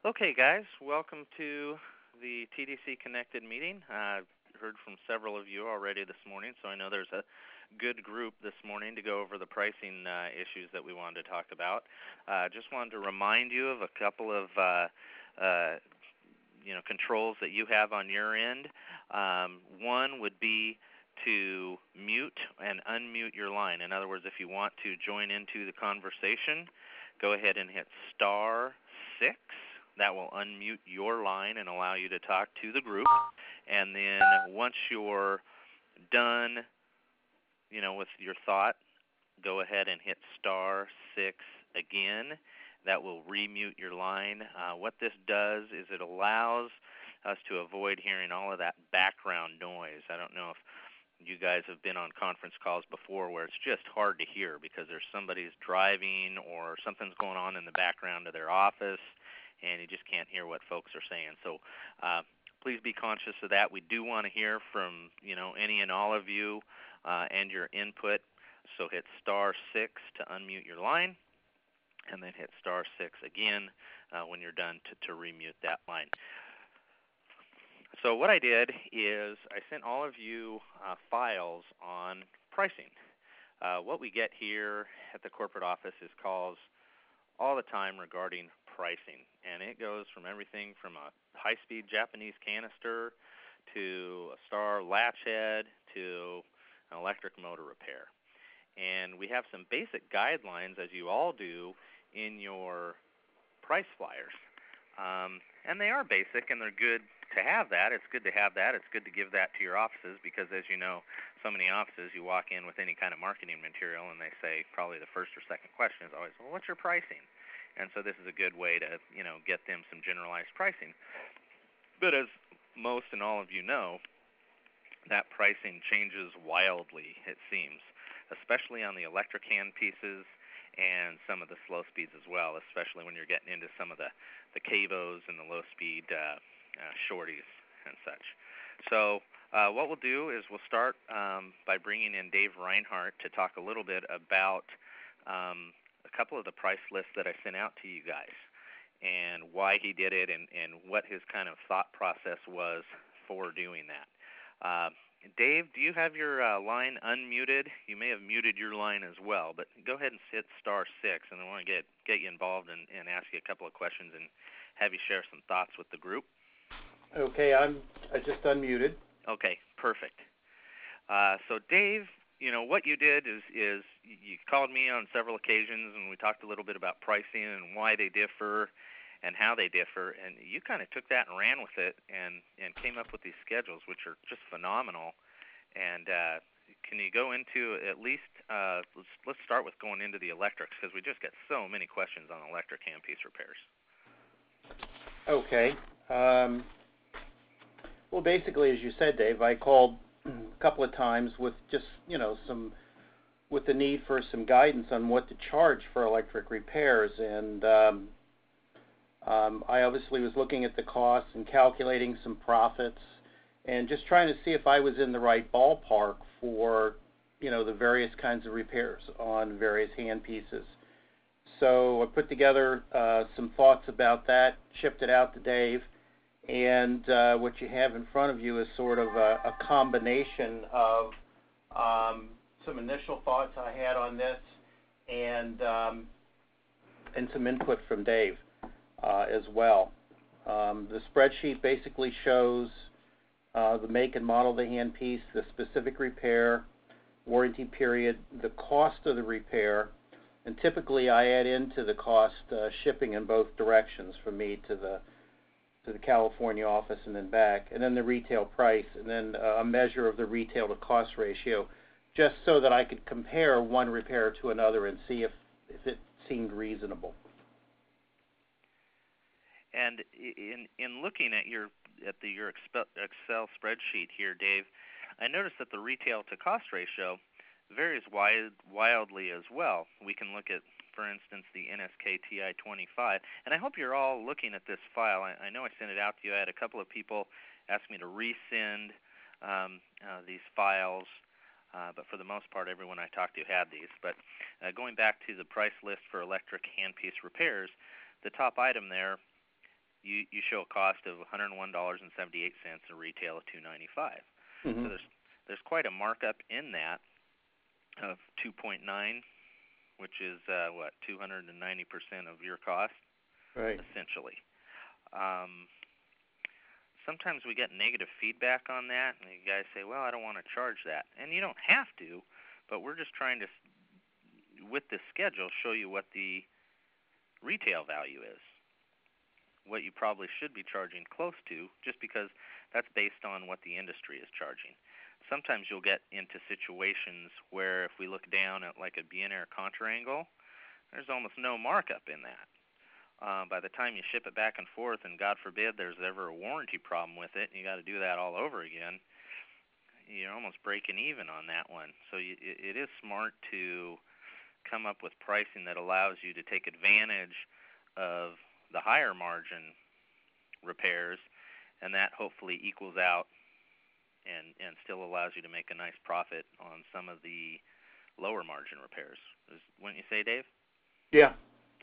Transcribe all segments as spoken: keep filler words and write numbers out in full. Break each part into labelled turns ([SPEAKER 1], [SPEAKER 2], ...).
[SPEAKER 1] Okay, guys, welcome to the T D C Connected meeting. Uh, I've heard from several of you already this morning, so I know there's a good group this morning to go over the pricing uh, issues that we wanted to talk about. Uh, just wanted to remind you of a couple of uh, uh, you know controls that you have on your end. Um, one would be to mute and unmute your line. In other words, if you want to join into the conversation, go ahead and hit star six. That will unmute your line and allow you to talk to the group. And then once you're done, you know, with your thought, go ahead and hit star six again. That will remute your line. Uh, what this does is it allows us to avoid hearing all of that background noise. I don't know if you guys have been on conference calls before where it's just hard to hear because there's somebody's driving or something's going on in the background of their office, and you just can't hear what folks are saying. So uh, please be conscious of that. We do want to hear from you know any and all of you uh, and your input. So hit star six to unmute your line, and then hit star six again uh, when you're done to, to remute that line. So what I did is I sent all of you uh, files on pricing. Uh, what we get here at the corporate office is calls all the time regarding pricing, and it goes from everything from a high-speed Japanese canister to a Star latch head to an electric motor repair. And we have some basic guidelines, as you all do, in your price flyers. Um, and they are basic, and they're good to have that. It's good to have that. It's good to give that to your offices because, as you know, so many offices, you walk in with any kind of marketing material, and they say probably the first or second question is always, well, what's your pricing? And so this is a good way to, you know, get them some generalized pricing. But as most and all of you know, that pricing changes wildly, it seems, especially on the electric hand pieces and some of the slow speeds as well, especially when you're getting into some of the, the Cavos and the low-speed uh, uh, shorties and such. So uh, what we'll do is we'll start um, by bringing in Dave Reinhardt to talk a little bit about um, a couple of the price lists that I sent out to you guys and why he did it and, and what his kind of thought process was for doing that. Uh, Dave, do you have your uh, line unmuted? You may have muted your line as well, but go ahead and hit star six, and I want to get get you involved and, and ask you a couple of questions and have you share some thoughts with the group.
[SPEAKER 2] Okay, I'm I just unmuted.
[SPEAKER 1] Okay, perfect. Uh, so Dave, you know what you did is is you called me on several occasions, and we talked a little bit about pricing and why they differ and how they differ, and you kind of took that and ran with it and, and came up with these schedules, which are just phenomenal. And uh, can you go into at least, uh, let's, let's start with going into the electrics, because we just get so many questions on electric handpiece repairs.
[SPEAKER 2] Okay. Um, well, basically, as you said, Dave, I called a couple of times with just, you know, some, with the need for some guidance on what to charge for electric repairs, and um, Um, I obviously was looking at the costs and calculating some profits and just trying to see if I was in the right ballpark for, you know, the various kinds of repairs on various hand pieces. So I put together uh, some thoughts about that, shipped it out to Dave, and uh, what you have in front of you is sort of a, a combination of um, some initial thoughts I had on this and um, and some input from Dave. Uh, as well. Um, the spreadsheet basically shows uh, the make and model of the handpiece, the specific repair, warranty period, the cost of the repair, and typically I add into the cost uh, shipping in both directions from me to the to the California office and then back, and then the retail price, and then uh, a measure of the retail to cost ratio, just so that I could compare one repair to another and see if, if it seemed reasonable.
[SPEAKER 1] And in in looking at your at the your Excel spreadsheet here, Dave, I noticed that the retail to cost ratio varies wide, wildly as well. We can look at, for instance, the N S K T I twenty-five, and I hope you're all looking at this file. I, I know I sent it out to you. I had a couple of people ask me to resend um, uh, these files, uh, but for the most part, everyone I talked to had these. But uh, going back to the price list for electric handpiece repairs, the top item there you, you show a cost of one hundred one dollars and seventy-eight cents, a retail of two ninety-five.
[SPEAKER 2] Mm-hmm.
[SPEAKER 1] So there's there's quite a markup in that of two point nine, which is uh, what two hundred ninety percent of your cost,
[SPEAKER 2] right?
[SPEAKER 1] Essentially. Um, sometimes we get negative feedback on that, and you guys say, "Well, I don't want to charge that," and you don't have to, but we're just trying to, with this schedule, show you what the retail value is, what you probably should be charging close to, just because that's based on what the industry is charging. Sometimes you'll get into situations where if we look down at like a B N R contra angle, there's almost no markup in that. Uh, by the time you ship it back and forth, and God forbid there's ever a warranty problem with it, and you got to do that all over again, you're almost breaking even on that one. So you, it, it is smart to come up with pricing that allows you to take advantage of the higher margin repairs, and that hopefully equals out and, and still allows you to make a nice profit on some of the lower margin repairs. Is, wouldn't you say, Dave?
[SPEAKER 2] Yeah.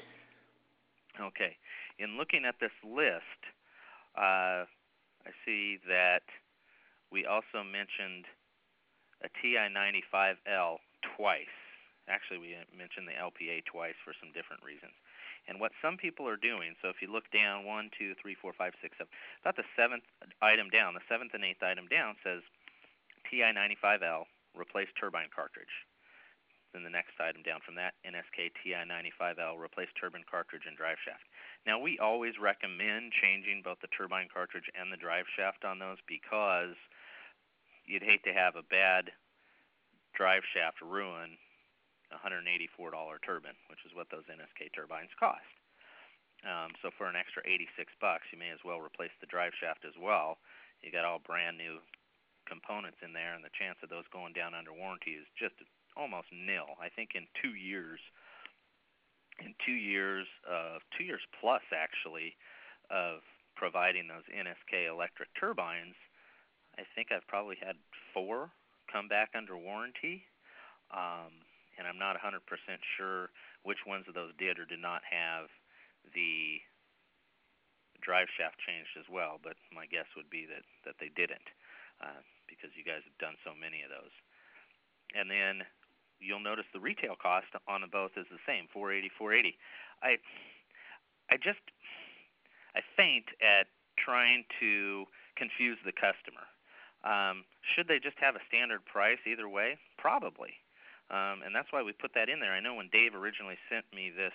[SPEAKER 1] Okay. In looking at this list, uh, I see that we also mentioned a T I ninety-five L twice. Actually, we mentioned the L P A twice for some different reasons. And what some people are doing, so if you look down, one, two, three, four, five, six, seven, about the seventh item down, the seventh and eighth item down says T I ninety-five L, replace turbine cartridge. Then the next item down from that, N S K T I ninety-five L, replace turbine cartridge and drive shaft. Now, we always recommend changing both the turbine cartridge and the drive shaft on those because you'd hate to have a bad drive shaft ruin a one hundred eighty-four dollars turbine, which is what those N S K turbines cost. Um, so for an extra eighty-six bucks, you may as well replace the drive shaft as well. You got all brand new components in there, and the chance of those going down under warranty is just almost nil. I think in two years, in two years, uh, two years plus actually, of providing those N S K electric turbines, I think I've probably had four come back under warranty, um, and I'm not one hundred percent sure which ones of those did or did not have the drive shaft changed as well, but my guess would be that, that they didn't, uh, because you guys have done so many of those. And then you'll notice the retail cost on the both is the same, four eighty, four eighty. I, I just, I faint at trying to confuse the customer. Um, should they just have a standard price either way? Probably. Um, and that's why we put that in there. I know when Dave originally sent me this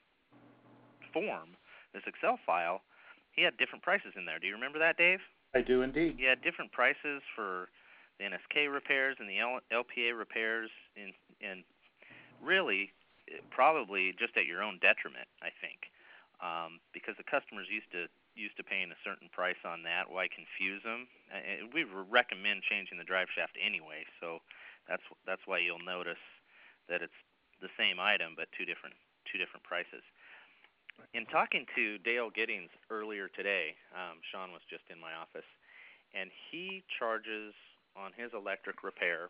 [SPEAKER 1] form, this Excel file, he had different prices in there. Do you remember that, Dave?
[SPEAKER 2] I do indeed.
[SPEAKER 1] He had different prices for the N S K repairs and the L P A repairs, in, and really probably just at your own detriment, I think, um, because the customers used to used to paying a certain price on that. Why confuse them? Uh, we recommend changing the drive shaft anyway, so that's that's why you'll notice that it's the same item but two different two different prices. In talking to Dale Giddings earlier today, um, Sean was just in my office, and he charges on his electric repair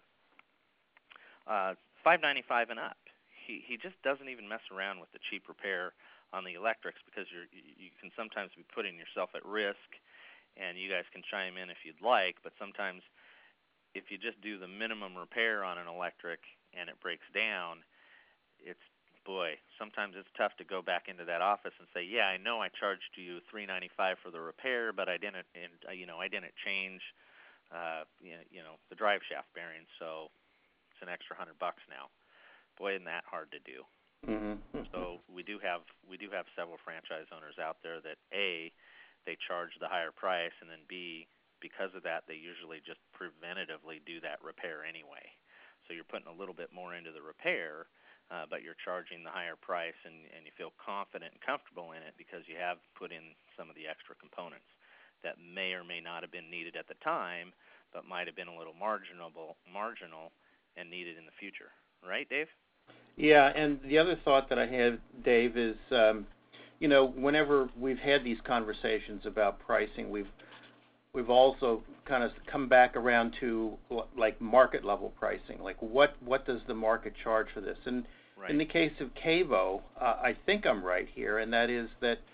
[SPEAKER 1] uh, five ninety-five and up. He he just doesn't even mess around with the cheap repair on the electrics because you're you can sometimes be putting yourself at risk, and you guys can chime in if you'd like, but sometimes if you just do the minimum repair on an electric and it breaks down, it's boy, sometimes it's tough to go back into that office and say, yeah, I know I charged you three ninety-five for the repair, but I didn't, and, uh, you know, I didn't change, uh, you know, you know, the drive shaft bearing, so it's an extra hundred bucks now. Boy, isn't that hard to do.
[SPEAKER 2] Mm-hmm.
[SPEAKER 1] So we do have we do have several franchise owners out there that A, they charge the higher price, and then B, because of that, they usually just preventatively do that repair anyway. So you're putting a little bit more into the repair, uh, but you're charging the higher price, and, and you feel confident and comfortable in it because you have put in some of the extra components that may or may not have been needed at the time, but might have been a little marginal, marginal and needed in the future. Right, Dave?
[SPEAKER 2] Yeah, and the other thought that I have, Dave, is, um, you know, whenever we've had these conversations about pricing, we've we've also kind of come back around to like market level pricing, like what what does the market charge for this? And
[SPEAKER 1] right.
[SPEAKER 2] In the case of Cavo, uh, I think I'm right here, and that is that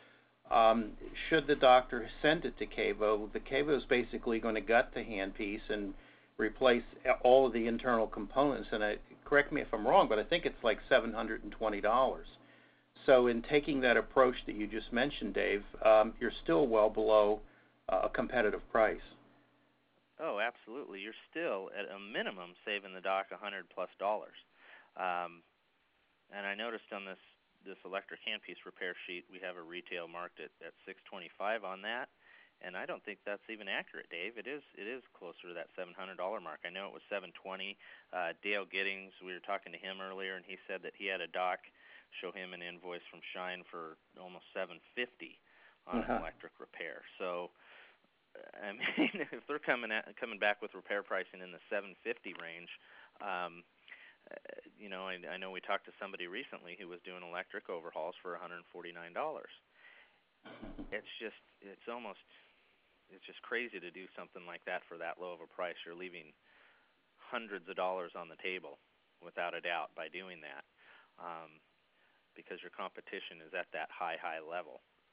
[SPEAKER 2] Um, should the doctor send it to Cavo, the Cavo is basically going to gut the handpiece and replace all of the internal components. And I, correct me if I'm wrong, but I think it's like seven hundred twenty dollars. So in taking that approach that you just mentioned, Dave, um, you're still well below uh, a competitive price.
[SPEAKER 1] Oh, absolutely. You're still at a minimum saving the doc a hundred plus dollars. Um, and I noticed on this this electric handpiece repair sheet, we have a retail marked at, at six twenty-five on that, and I don't think that's even accurate, Dave. It is it is closer to that seven hundred dollar mark. I know it was seven twenty. Uh, Dale Giddings, we were talking to him earlier, and he said that he had a doc show him an invoice from Shine for almost seven fifty on
[SPEAKER 2] Uh-huh.
[SPEAKER 1] an electric repair. So, I mean, if they're coming at, coming back with repair pricing in the seven fifty range. Um, Uh, you know, I, I know we talked to somebody recently who was doing electric overhauls for one hundred forty-nine dollars. It's just, it's almost, it's just crazy to do something like that for that low of a price. You're leaving hundreds of dollars on the table, without a doubt, by doing that, um, because your competition is at that high, high level.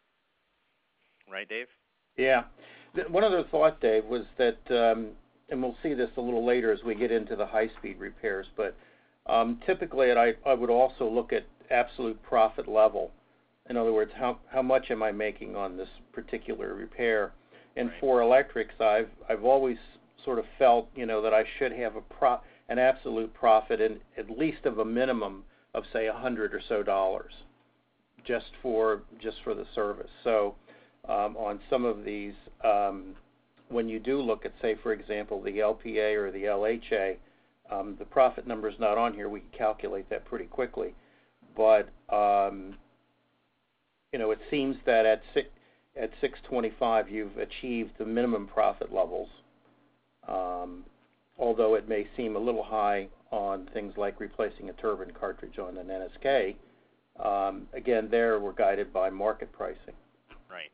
[SPEAKER 1] Right, Dave?
[SPEAKER 2] Yeah. One other thought, Dave, was that, um, and we'll see this a little later as we get into the high-speed repairs, but um, typically I, I would also look at absolute profit level. In other words, how how much am I making on this particular repair? And
[SPEAKER 1] Right.
[SPEAKER 2] for electrics, I've I've always sort of felt, you know, that I should have a pro an absolute profit in at least of a minimum of say a hundred or so dollars, just for just for the service. So um, on some of these, um, when you do look at, say, for example, the L P A or the L H A, um, the profit number is not on here. We can calculate that pretty quickly, but um, you know, it seems that at six at six twenty-five, you've achieved the minimum profit levels. Um, although it may seem a little high on things like replacing a turbine cartridge on an N S K. Um, again, there we're guided by market pricing.
[SPEAKER 1] Right.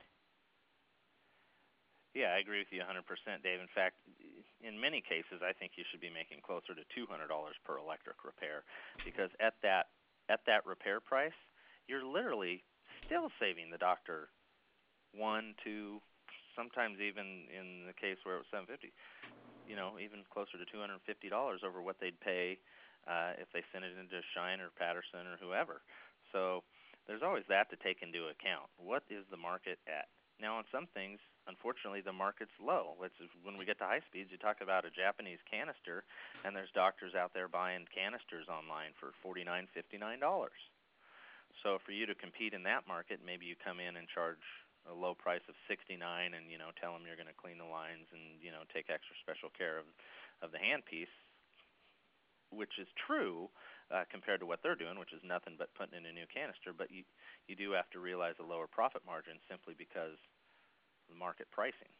[SPEAKER 1] Yeah, I agree with you one hundred percent, Dave. In fact, in many cases, I think you should be making closer to two hundred dollars per electric repair, because at that at that repair price, you're literally still saving the doctor one, two, sometimes even in the case where it was seven fifty, you know, even closer to two hundred fifty dollars over what they'd pay uh, if they sent it into Shine or Patterson or whoever. So there's always that to take into account. What is the market at? Now, on some things, unfortunately, the market's low. Let's, when we get to high speeds, you talk about a Japanese canister, and there's doctors out there buying canisters online for forty-nine dollars, fifty-nine dollars. So for you to compete in that market, maybe you come in and charge a low price of sixty-nine dollars and, you know, tell them you're going to clean the lines and, you know, take extra special care of, of the handpiece, which is true uh, compared to what they're doing, which is nothing but putting in a new canister. But you, you do have to realize a lower profit margin simply because the market pricing.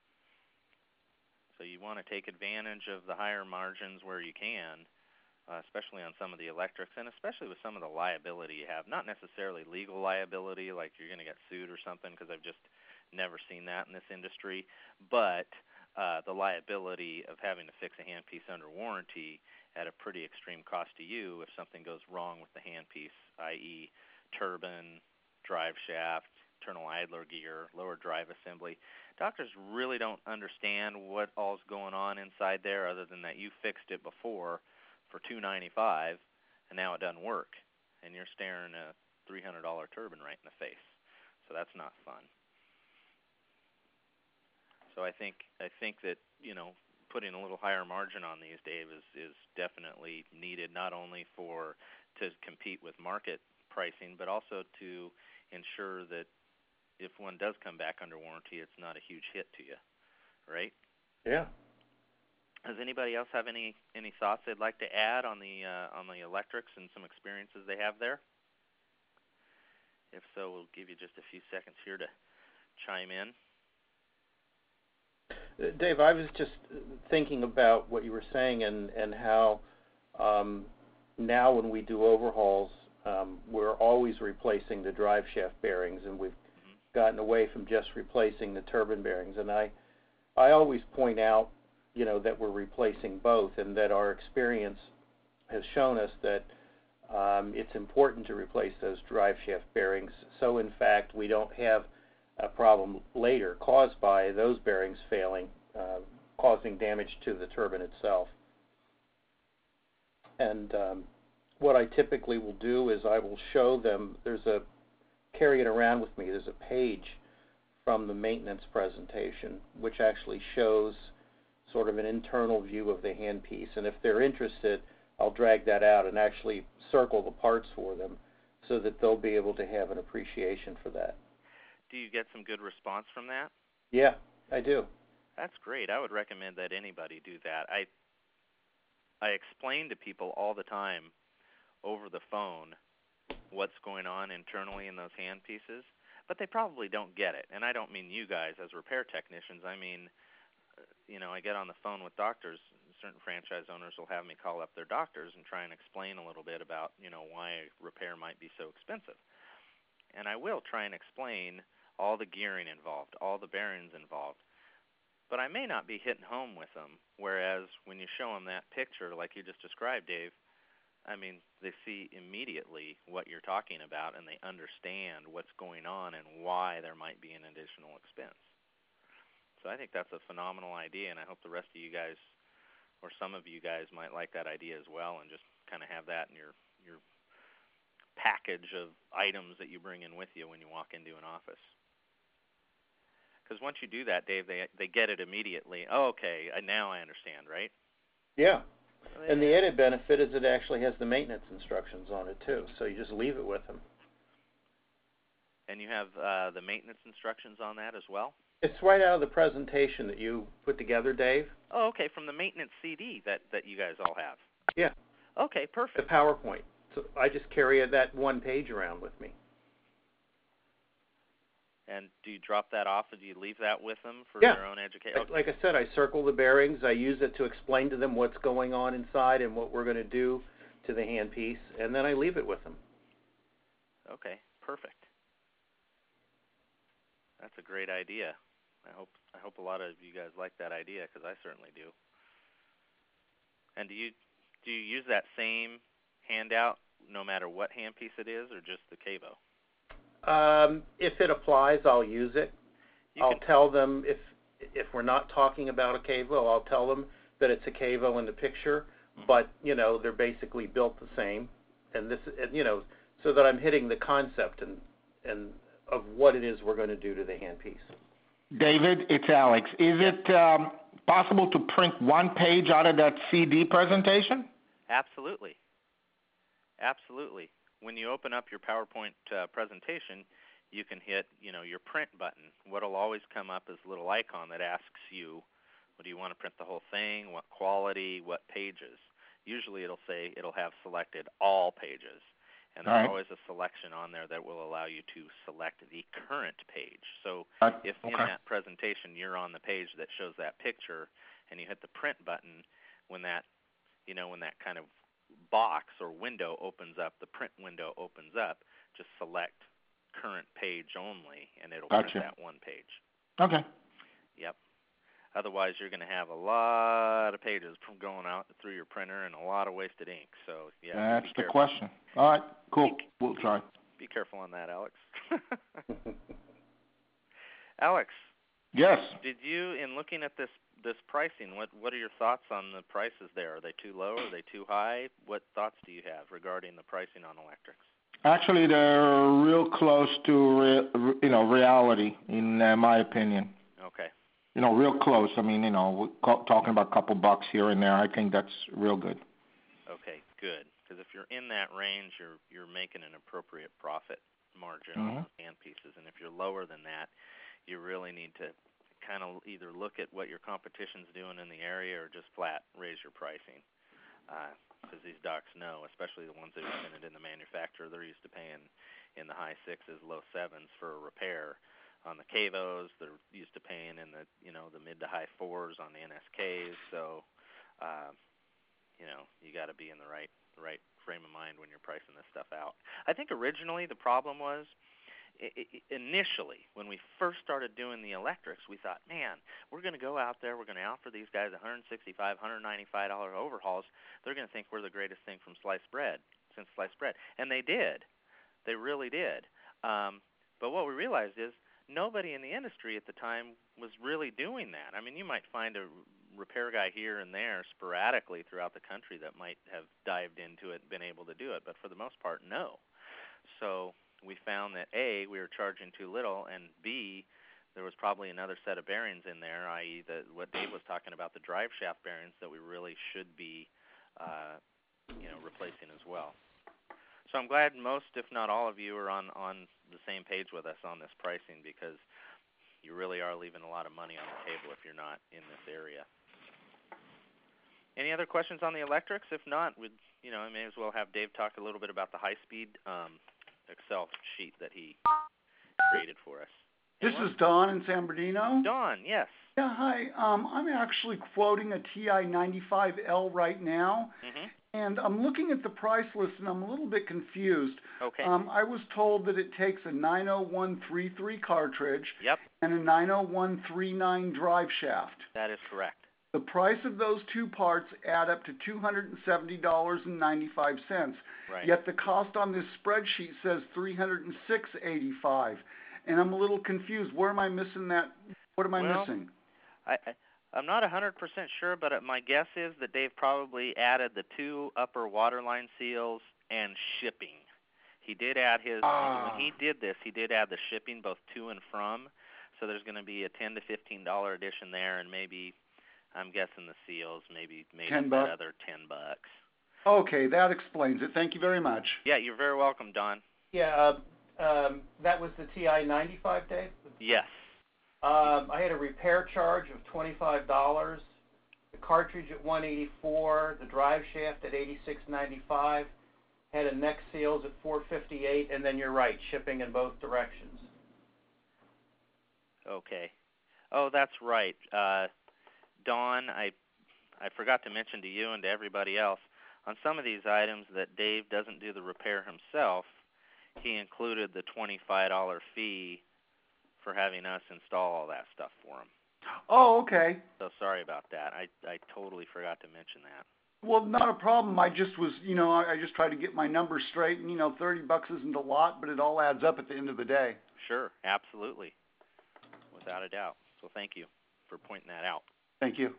[SPEAKER 1] So you want to take advantage of the higher margins where you can, uh, especially on some of the electrics, and especially with some of the liability you have. Not necessarily legal liability, like you're going to get sued or something, because I've just never seen that in this industry, but uh, the liability of having to fix a handpiece under warranty at a pretty extreme cost to you if something goes wrong with the handpiece, that is turbine, drive shaft, internal idler gear, lower drive assembly. Doctors really don't understand what all's going on inside there, other than that you fixed it before for two hundred ninety-five dollars and now it doesn't work, and you're staring a three hundred dollar turbine right in the face. So that's not fun. So I think I think that, you know, putting a little higher margin on these, Dave, is, is definitely needed, not only for to compete with market pricing, but also to ensure that if one does come back under warranty, it's not a huge hit to you, right?
[SPEAKER 2] Yeah.
[SPEAKER 1] Does anybody else have any, any thoughts they'd like to add on the uh, on the electrics and some experiences they have there? If so, we'll give you just a few seconds here to chime in.
[SPEAKER 2] Uh, Dave, I was just thinking about what you were saying and, and how um, now when we do overhauls, um, we're always replacing the drive shaft bearings, and we've mm-hmm. gotten away from just replacing the turbine bearings. And I, I always point out, you know, that we're replacing both, and that our experience has shown us that um, it's important to replace those drive shaft bearings. So in fact, we don't have a problem later caused by those bearings failing, uh, causing damage to the turbine itself. And um, what I typically will do is I will show them, there's a, carry it around with me, there's a page from the maintenance presentation which actually shows sort of an internal view of the handpiece. And if they're interested, I'll drag that out and actually circle the parts for them so that they'll be able to have an appreciation for that.
[SPEAKER 1] Do you get some good response from that?
[SPEAKER 2] Yeah, I do.
[SPEAKER 1] That's great. I would recommend that anybody do that. I I explain to people all the time over the phone what's going on internally in those handpieces, but they probably don't get it. And I don't mean you guys as repair technicians. I mean, you know, I get on the phone with doctors. Certain franchise owners will have me call up their doctors and try and explain a little bit about, you know, why repair might be so expensive. And I will try and explain all the gearing involved, all the bearings involved. But I may not be hitting home with them, whereas when you show them that picture like you just described, Dave, I mean, they see immediately what you're talking about, and they understand what's going on and why there might be an additional expense. So I think that's a phenomenal idea, and I hope the rest of you guys, or some of you guys, might like that idea as well, and just kind of have that in your, your package of items that you bring in with you when you walk into an office. Because once you do that, Dave, they they get it immediately. Oh, okay, now I understand, right?
[SPEAKER 2] Yeah. And the added benefit is it actually has the maintenance instructions on it, too. So you just leave it with them.
[SPEAKER 1] And you have uh, the maintenance instructions on that as well?
[SPEAKER 2] It's right out of the presentation that you put together, Dave.
[SPEAKER 1] Oh, okay, from the maintenance C D that, that you guys all have.
[SPEAKER 2] Yeah.
[SPEAKER 1] Okay, perfect.
[SPEAKER 2] The PowerPoint. So I just carry that one page around with me.
[SPEAKER 1] And do you drop that off, or do you leave that with them for
[SPEAKER 2] yeah.
[SPEAKER 1] their own education?
[SPEAKER 2] Okay. Like I said, I circle the bearings. I use it to explain to them what's going on inside and what we're going to do to the handpiece, and then I leave it with them.
[SPEAKER 1] Okay, perfect. That's a great idea. I hope I hope a lot of you guys like that idea, because I certainly do. And do you do you use that same handout no matter what handpiece it is, or just the Cavo?
[SPEAKER 2] Um, if it applies, I'll use it.
[SPEAKER 1] You
[SPEAKER 2] I'll
[SPEAKER 1] can,
[SPEAKER 2] tell them if if we're not talking about a Cavo, I'll tell them that it's a Cavo in the picture, mm-hmm. but you know they're basically built the same, and this, and, you know, so that I'm hitting the concept and and of what it is we're going to do to the handpiece.
[SPEAKER 3] David, it's Alex. Is it um, possible to print one page out of that C D presentation?
[SPEAKER 1] Absolutely. Absolutely. When you open up your PowerPoint uh, presentation, you can hit, you know, your print button. What'll always come up is a little icon that asks you, well, do you want to print the whole thing, what quality, what pages? Usually it'll say it'll have selected all pages. And there's
[SPEAKER 3] right.
[SPEAKER 1] always a selection on there that will allow you to select the current page. So
[SPEAKER 3] uh,
[SPEAKER 1] if
[SPEAKER 3] okay.
[SPEAKER 1] in that presentation you're on the page that shows that picture and you hit the print button, when that, you know, when that kind of box or window opens up, the print window opens up, just select current page only, and it'll
[SPEAKER 3] gotcha.
[SPEAKER 1] print that one page.
[SPEAKER 3] Okay.
[SPEAKER 1] Yep. Otherwise, you're going to have a lot of pages from going out through your printer and a lot of wasted ink. So, yeah.
[SPEAKER 3] That's the question. All right, cool.
[SPEAKER 1] Be,
[SPEAKER 3] we'll try.
[SPEAKER 1] Be careful on that, Alex. Alex.
[SPEAKER 3] Yes.
[SPEAKER 1] Did you, in looking at this this pricing, what what are your thoughts on the prices there? Are they too low? Are they too high? What thoughts do you have regarding the pricing on electrics?
[SPEAKER 3] Actually, they're real close to re, you know reality, in uh, my opinion.
[SPEAKER 1] Okay.
[SPEAKER 3] You know, real close. I mean, you know, we're talking about a couple bucks here and there. I think that's real good.
[SPEAKER 1] Okay, good. Because if you're in that range, you're you're making an appropriate profit margin
[SPEAKER 3] mm-hmm.
[SPEAKER 1] on those hand pieces. And if you're lower than that, you really need to kind of either look at what your competition's doing in the area or just flat raise your pricing. Because uh, these docs know, especially the ones that are sending in the manufacturer, they're used to paying in the high sixes, low sevens for a repair. On the Cavos, they're used to paying in the you know the mid to high fours on the N S Ks. So, uh, you know, you got to be in the right the right frame of mind when you're pricing this stuff out. I think originally the problem was, I, I, initially when we first started doing the electrics, we thought, man, we're going to go out there, we're going to offer these guys one hundred sixty-five dollars, one hundred ninety-five dollars overhauls. They're going to think we're the greatest thing from sliced bread since sliced bread, and they did. They really did. Um, but what we realized is, nobody in the industry at the time was really doing that. I mean, you might find a repair guy here and there sporadically throughout the country that might have dived into it and been able to do it, but for the most part, no. So we found that A, we were charging too little, and B, there was probably another set of bearings in there, that is, the, what Dave was talking about, the drive shaft bearings that we really should be, uh, you know, replacing as well. So I'm glad most, if not all of you, are on, on the same page with us on this pricing, because you really are leaving a lot of money on the table if you're not in this area. Any other questions on the electrics? If not, we'd, you know, I may as well have Dave talk a little bit about the high-speed um, Excel sheet that he created for us.
[SPEAKER 4] This
[SPEAKER 1] Anyone?
[SPEAKER 4] is Don in San Bernardino.
[SPEAKER 1] Don, yes.
[SPEAKER 4] Yeah, hi. Um, I'm actually quoting a T I ninety-five L right now,
[SPEAKER 1] Mm-hmm.
[SPEAKER 4] and I'm looking at the price list, and I'm a little bit confused.
[SPEAKER 1] Okay.
[SPEAKER 4] Um, I was told that it takes a nine oh one thirty-three cartridge
[SPEAKER 1] Yep,
[SPEAKER 4] and a nine oh one thirty-nine drive shaft.
[SPEAKER 1] that is correct.
[SPEAKER 4] The price of those two parts add up to two hundred seventy dollars and ninety-five cents.
[SPEAKER 1] Right.
[SPEAKER 4] Yet the cost on this spreadsheet says three hundred six dollars and eighty-five cents. And I'm a little confused. Where am I missing that? What am I
[SPEAKER 1] Well,
[SPEAKER 4] missing?
[SPEAKER 1] I, I, I'm not one hundred percent sure, but my guess is that Dave probably added the two upper waterline seals and shipping. He did add his,
[SPEAKER 4] Ah.
[SPEAKER 1] when he did this, he did add the shipping both to and from. So there's going to be a ten to fifteen dollars addition there, and maybe, I'm guessing the seals maybe made
[SPEAKER 4] ten
[SPEAKER 1] up
[SPEAKER 4] bucks?
[SPEAKER 1] that other ten bucks.
[SPEAKER 4] Okay, that explains it. Thank you very much.
[SPEAKER 1] Yeah, you're very welcome, Don.
[SPEAKER 2] Yeah, uh, um, that was the T I ninety-five, Dave?
[SPEAKER 1] Yes.
[SPEAKER 2] Um, I had a repair charge of twenty-five dollars, the cartridge at one hundred eighty-four dollars, the drive shaft at eighty-six ninety-five, had a neck seals at four hundred fifty-eight dollars, and then you're right, shipping in both directions.
[SPEAKER 1] Okay. Oh, that's right. Uh, Dawn, I I forgot to mention to you and to everybody else, on some of these items that Dave doesn't do the repair himself, he included the twenty-five dollars fee for having us install all that stuff for him.
[SPEAKER 4] Oh, okay.
[SPEAKER 1] So sorry about that. I, I totally forgot to mention that.
[SPEAKER 4] Well, not a problem. I just was, you know, I, I just tried to get my numbers straight, and, you know, thirty bucks isn't a lot, but it all adds up at the end of the day.
[SPEAKER 1] Sure, absolutely. Without a doubt. So thank you for pointing that out.
[SPEAKER 4] Thank you.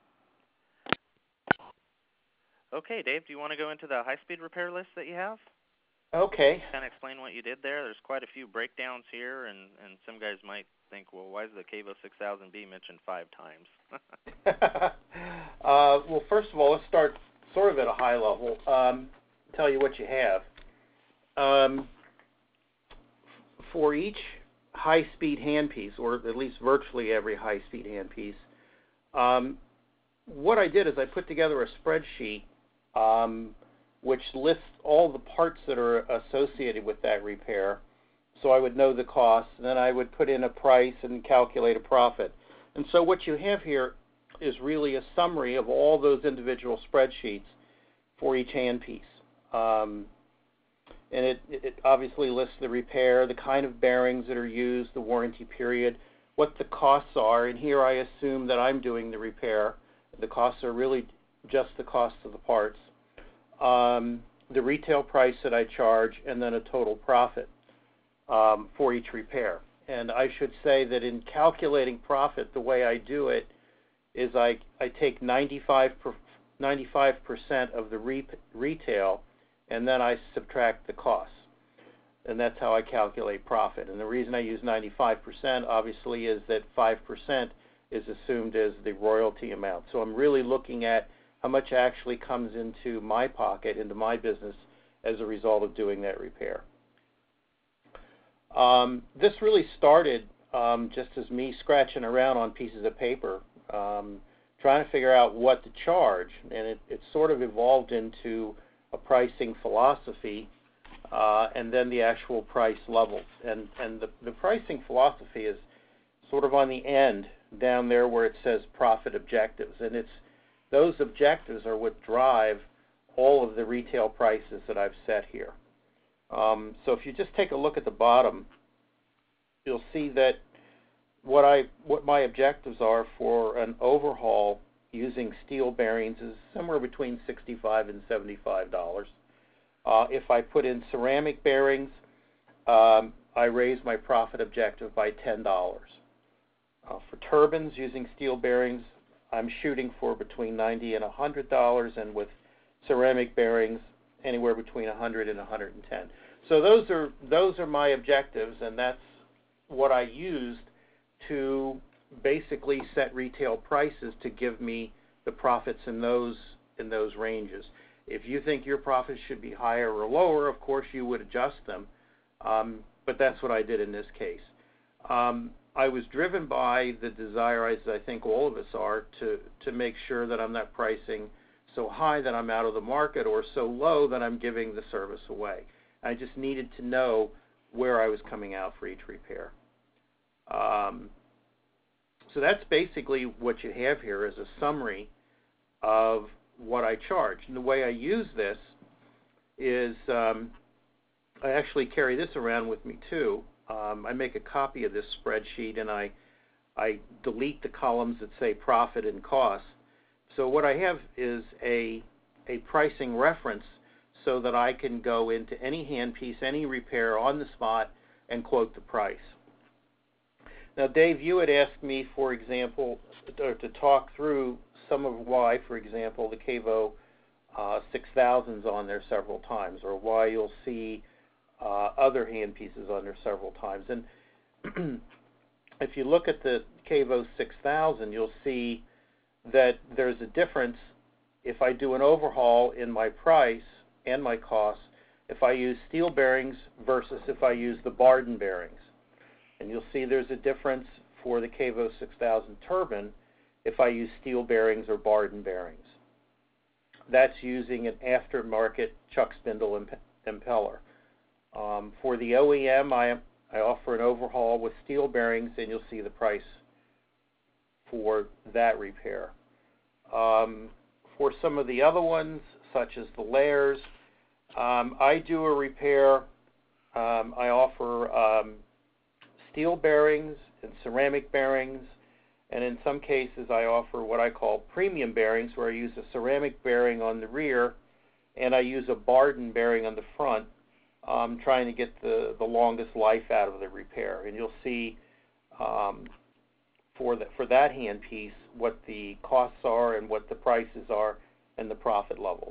[SPEAKER 1] Okay, Dave, do you want to go into the high-speed repair list that you have?
[SPEAKER 2] Okay.
[SPEAKER 1] Kind of explain what you did there. There's quite a few breakdowns here, and, and some guys might think, well, why is the Cavo six thousand B mentioned five times?
[SPEAKER 2] uh, well, first of all, let's start sort of at a high level. Um, tell you what you have. Um, for each high-speed handpiece, or at least virtually every high-speed handpiece, um, what I did is I put together a spreadsheet um, which lists all the parts that are associated with that repair, so I would know the cost, and then I would put in a price and calculate a profit. And so what you have here is really a summary of all those individual spreadsheets for each handpiece. Um, and it, it obviously lists the repair, the kind of bearings that are used, the warranty period, what the costs are, and here I assume that I'm doing the repair. The costs are really just the cost of the parts. Um, the retail price that I charge, and then a total profit um, for each repair. And I should say that in calculating profit, the way I do it is I, I take ninety-five percent of the re retail, and then I subtract the costs. And that's how I calculate profit. And the reason I use ninety-five percent, obviously, is that five percent is assumed as the royalty amount. So I'm really looking at how much actually comes into my pocket, into my business, as a result of doing that repair. Um, this really started um, just as me scratching around on pieces of paper, um, trying to figure out what to charge, and it, it sort of evolved into a pricing philosophy, uh, and then the actual price levels. And, and the, the pricing philosophy is sort of on the end, down there where it says profit objectives, and it's those objectives are what drive all of the retail prices that I've set here. Um, so if you just take a look at the bottom, you'll see that what I what my objectives are for an overhaul using steel bearings is somewhere between sixty-five dollars and seventy-five dollars. Uh, if I put in ceramic bearings, um, I raise my profit objective by ten dollars. Uh, for turbines using steel bearings, I'm shooting for between ninety and one hundred dollars, and with ceramic bearings, anywhere between one hundred and one hundred ten. So those are those are my objectives, and that's what I used to basically set retail prices to give me the profits in those in those ranges. If you think your profits should be higher or lower, of course you would adjust them, um, but that's what I did in this case. Um, I was driven by the desire, as I think all of us are, to, to make sure that I'm not pricing so high that I'm out of the market or so low that I'm giving the service away. I just needed to know where I was coming out for each repair. Um, so that's basically what you have here is a summary of what I charge. And the way I use this is um, I actually carry this around with me too. Um, I make a copy of this spreadsheet and I I delete the columns that say profit and cost. So what I have is a a pricing reference so that I can go into any handpiece, any repair on the spot and quote the price. Now, Dave, you had asked me, for example, to, to talk through some of why, for example, the Cavo uh, six thousand is on there several times, or why you'll see uh, other handpieces on there several times. And if you look at the Cavo six thousand, you'll see that there's a difference if I do an overhaul in my price and my costs if I use steel bearings versus if I use the Barden bearings. And you'll see there's a difference for the Cavo six thousand turbine if I use steel bearings or Barden bearings. That's using an aftermarket chuck spindle imp- impeller. Um, for the O E M, I, I offer an overhaul with steel bearings, and you'll see the price for that repair. Um, for some of the other ones, such as the layers, um, I do a repair. Um, I offer um, steel bearings and ceramic bearings, and in some cases I offer what I call premium bearings, where I use a ceramic bearing on the rear and I use a Barden bearing on the front, um, trying to get the, the longest life out of the repair. And you'll see um, for, the, for that handpiece what the costs are and what the prices are and the profit levels.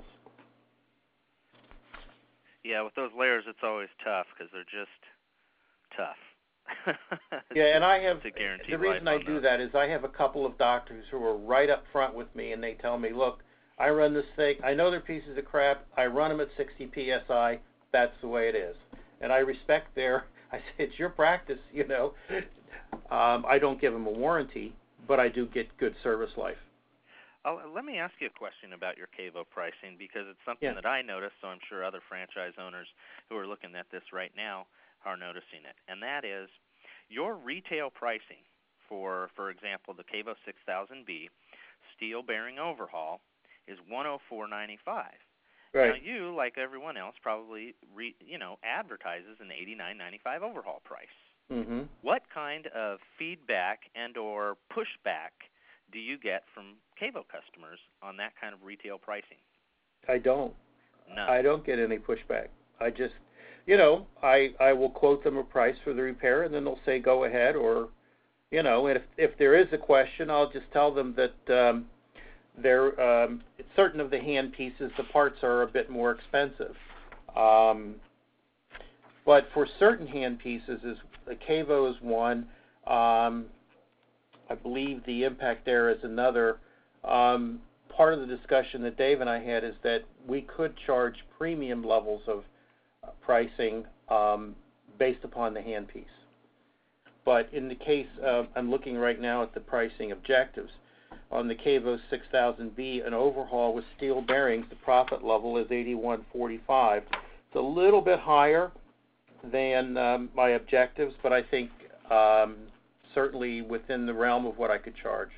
[SPEAKER 1] Yeah, with those layers it's always tough because they're just tough.
[SPEAKER 2] Yeah, and I have, the reason I do
[SPEAKER 1] those.
[SPEAKER 2] that is I have a couple of doctors who are right up front with me, and they tell me, look, I run this thing, I know they're pieces of crap, I run them at sixty P S I, that's the way it is. And I respect their, I say, it's your practice, you know. Um, I don't give them a warranty, but I do get good service life.
[SPEAKER 1] Oh, let me ask you a question about your Cavo pricing, because it's something
[SPEAKER 2] yeah.
[SPEAKER 1] that I noticed, so I'm sure other franchise owners who are looking at this right now are noticing it, and that is your retail pricing for, for example, the Cavo six thousand B steel bearing overhaul is one hundred four dollars and ninety-five cents.
[SPEAKER 2] Right.
[SPEAKER 1] Now you, like everyone else, probably re, you know advertises an eighty-nine dollars and ninety-five cents overhaul price.
[SPEAKER 2] Mm-hmm.
[SPEAKER 1] What kind of feedback and or pushback do you get from Cavo customers on that kind of retail pricing?
[SPEAKER 2] I don't.
[SPEAKER 1] No.
[SPEAKER 2] I don't get any pushback. I just, you know, I, I will quote them a price for the repair, and then they'll say go ahead, or, you know, and if, if there is a question, I'll just tell them that um, they're, um, certain of the hand pieces, the parts are a bit more expensive. Um, but for certain hand pieces, is the Cavo is one. Um, I believe the Impact Air is another. Um, part of the discussion that Dave and I had is that we could charge premium levels of uh, pricing um, based upon the handpiece. But in the case of, I'm looking right now at the pricing objectives. On the Cavo six thousand B, an overhaul with steel bearings, the profit level is eighty-one forty-five. It's a little bit higher than um, my objectives, but I think um, certainly within the realm of what I could charge.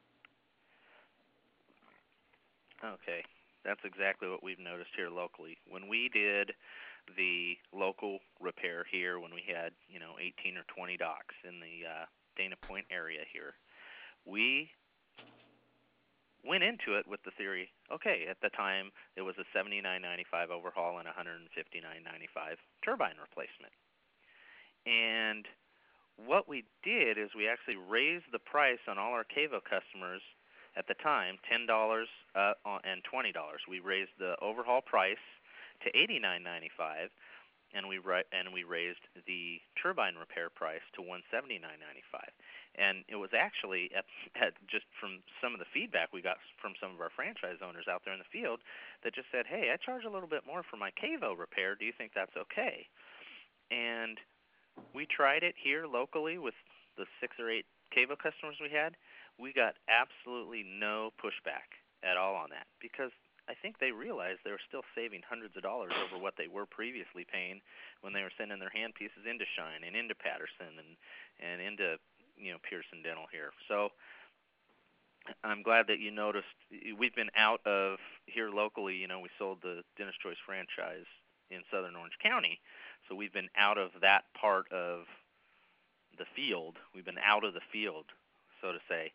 [SPEAKER 1] Okay, that's exactly what we've noticed here locally. When we did the local repair here, when we had, you know, eighteen or twenty docks in the uh, Dana Point area here, we went into it with the theory, okay, at the time it was a seventy-nine ninety-five overhaul and one hundred fifty-nine ninety-five turbine replacement. And what we did is we actually raised the price on all our Cavo customers at the time, ten dollars uh, and twenty dollars. We raised the overhaul price to eighty-nine ninety-five, and we ri- and we raised the turbine repair price to one seventy-nine ninety-five. And it was actually at, at just from some of the feedback we got from some of our franchise owners out there in the field that just said, "Hey, I charge a little bit more for my Cavo repair. Do you think that's okay?" And we tried it here locally with the six or eight Cavo customers we had. We got absolutely no pushback at all on that because I think they realized they were still saving hundreds of dollars over what they were previously paying when they were sending their hand pieces into Shine and into Patterson and, and into, you know, Pearson Dental here. So I'm glad that you noticed. We've been out of here locally. You know, we sold the Dentist Choice franchise in Southern Orange County, so we've been out of that part of the field. We've been out of the field, so to say.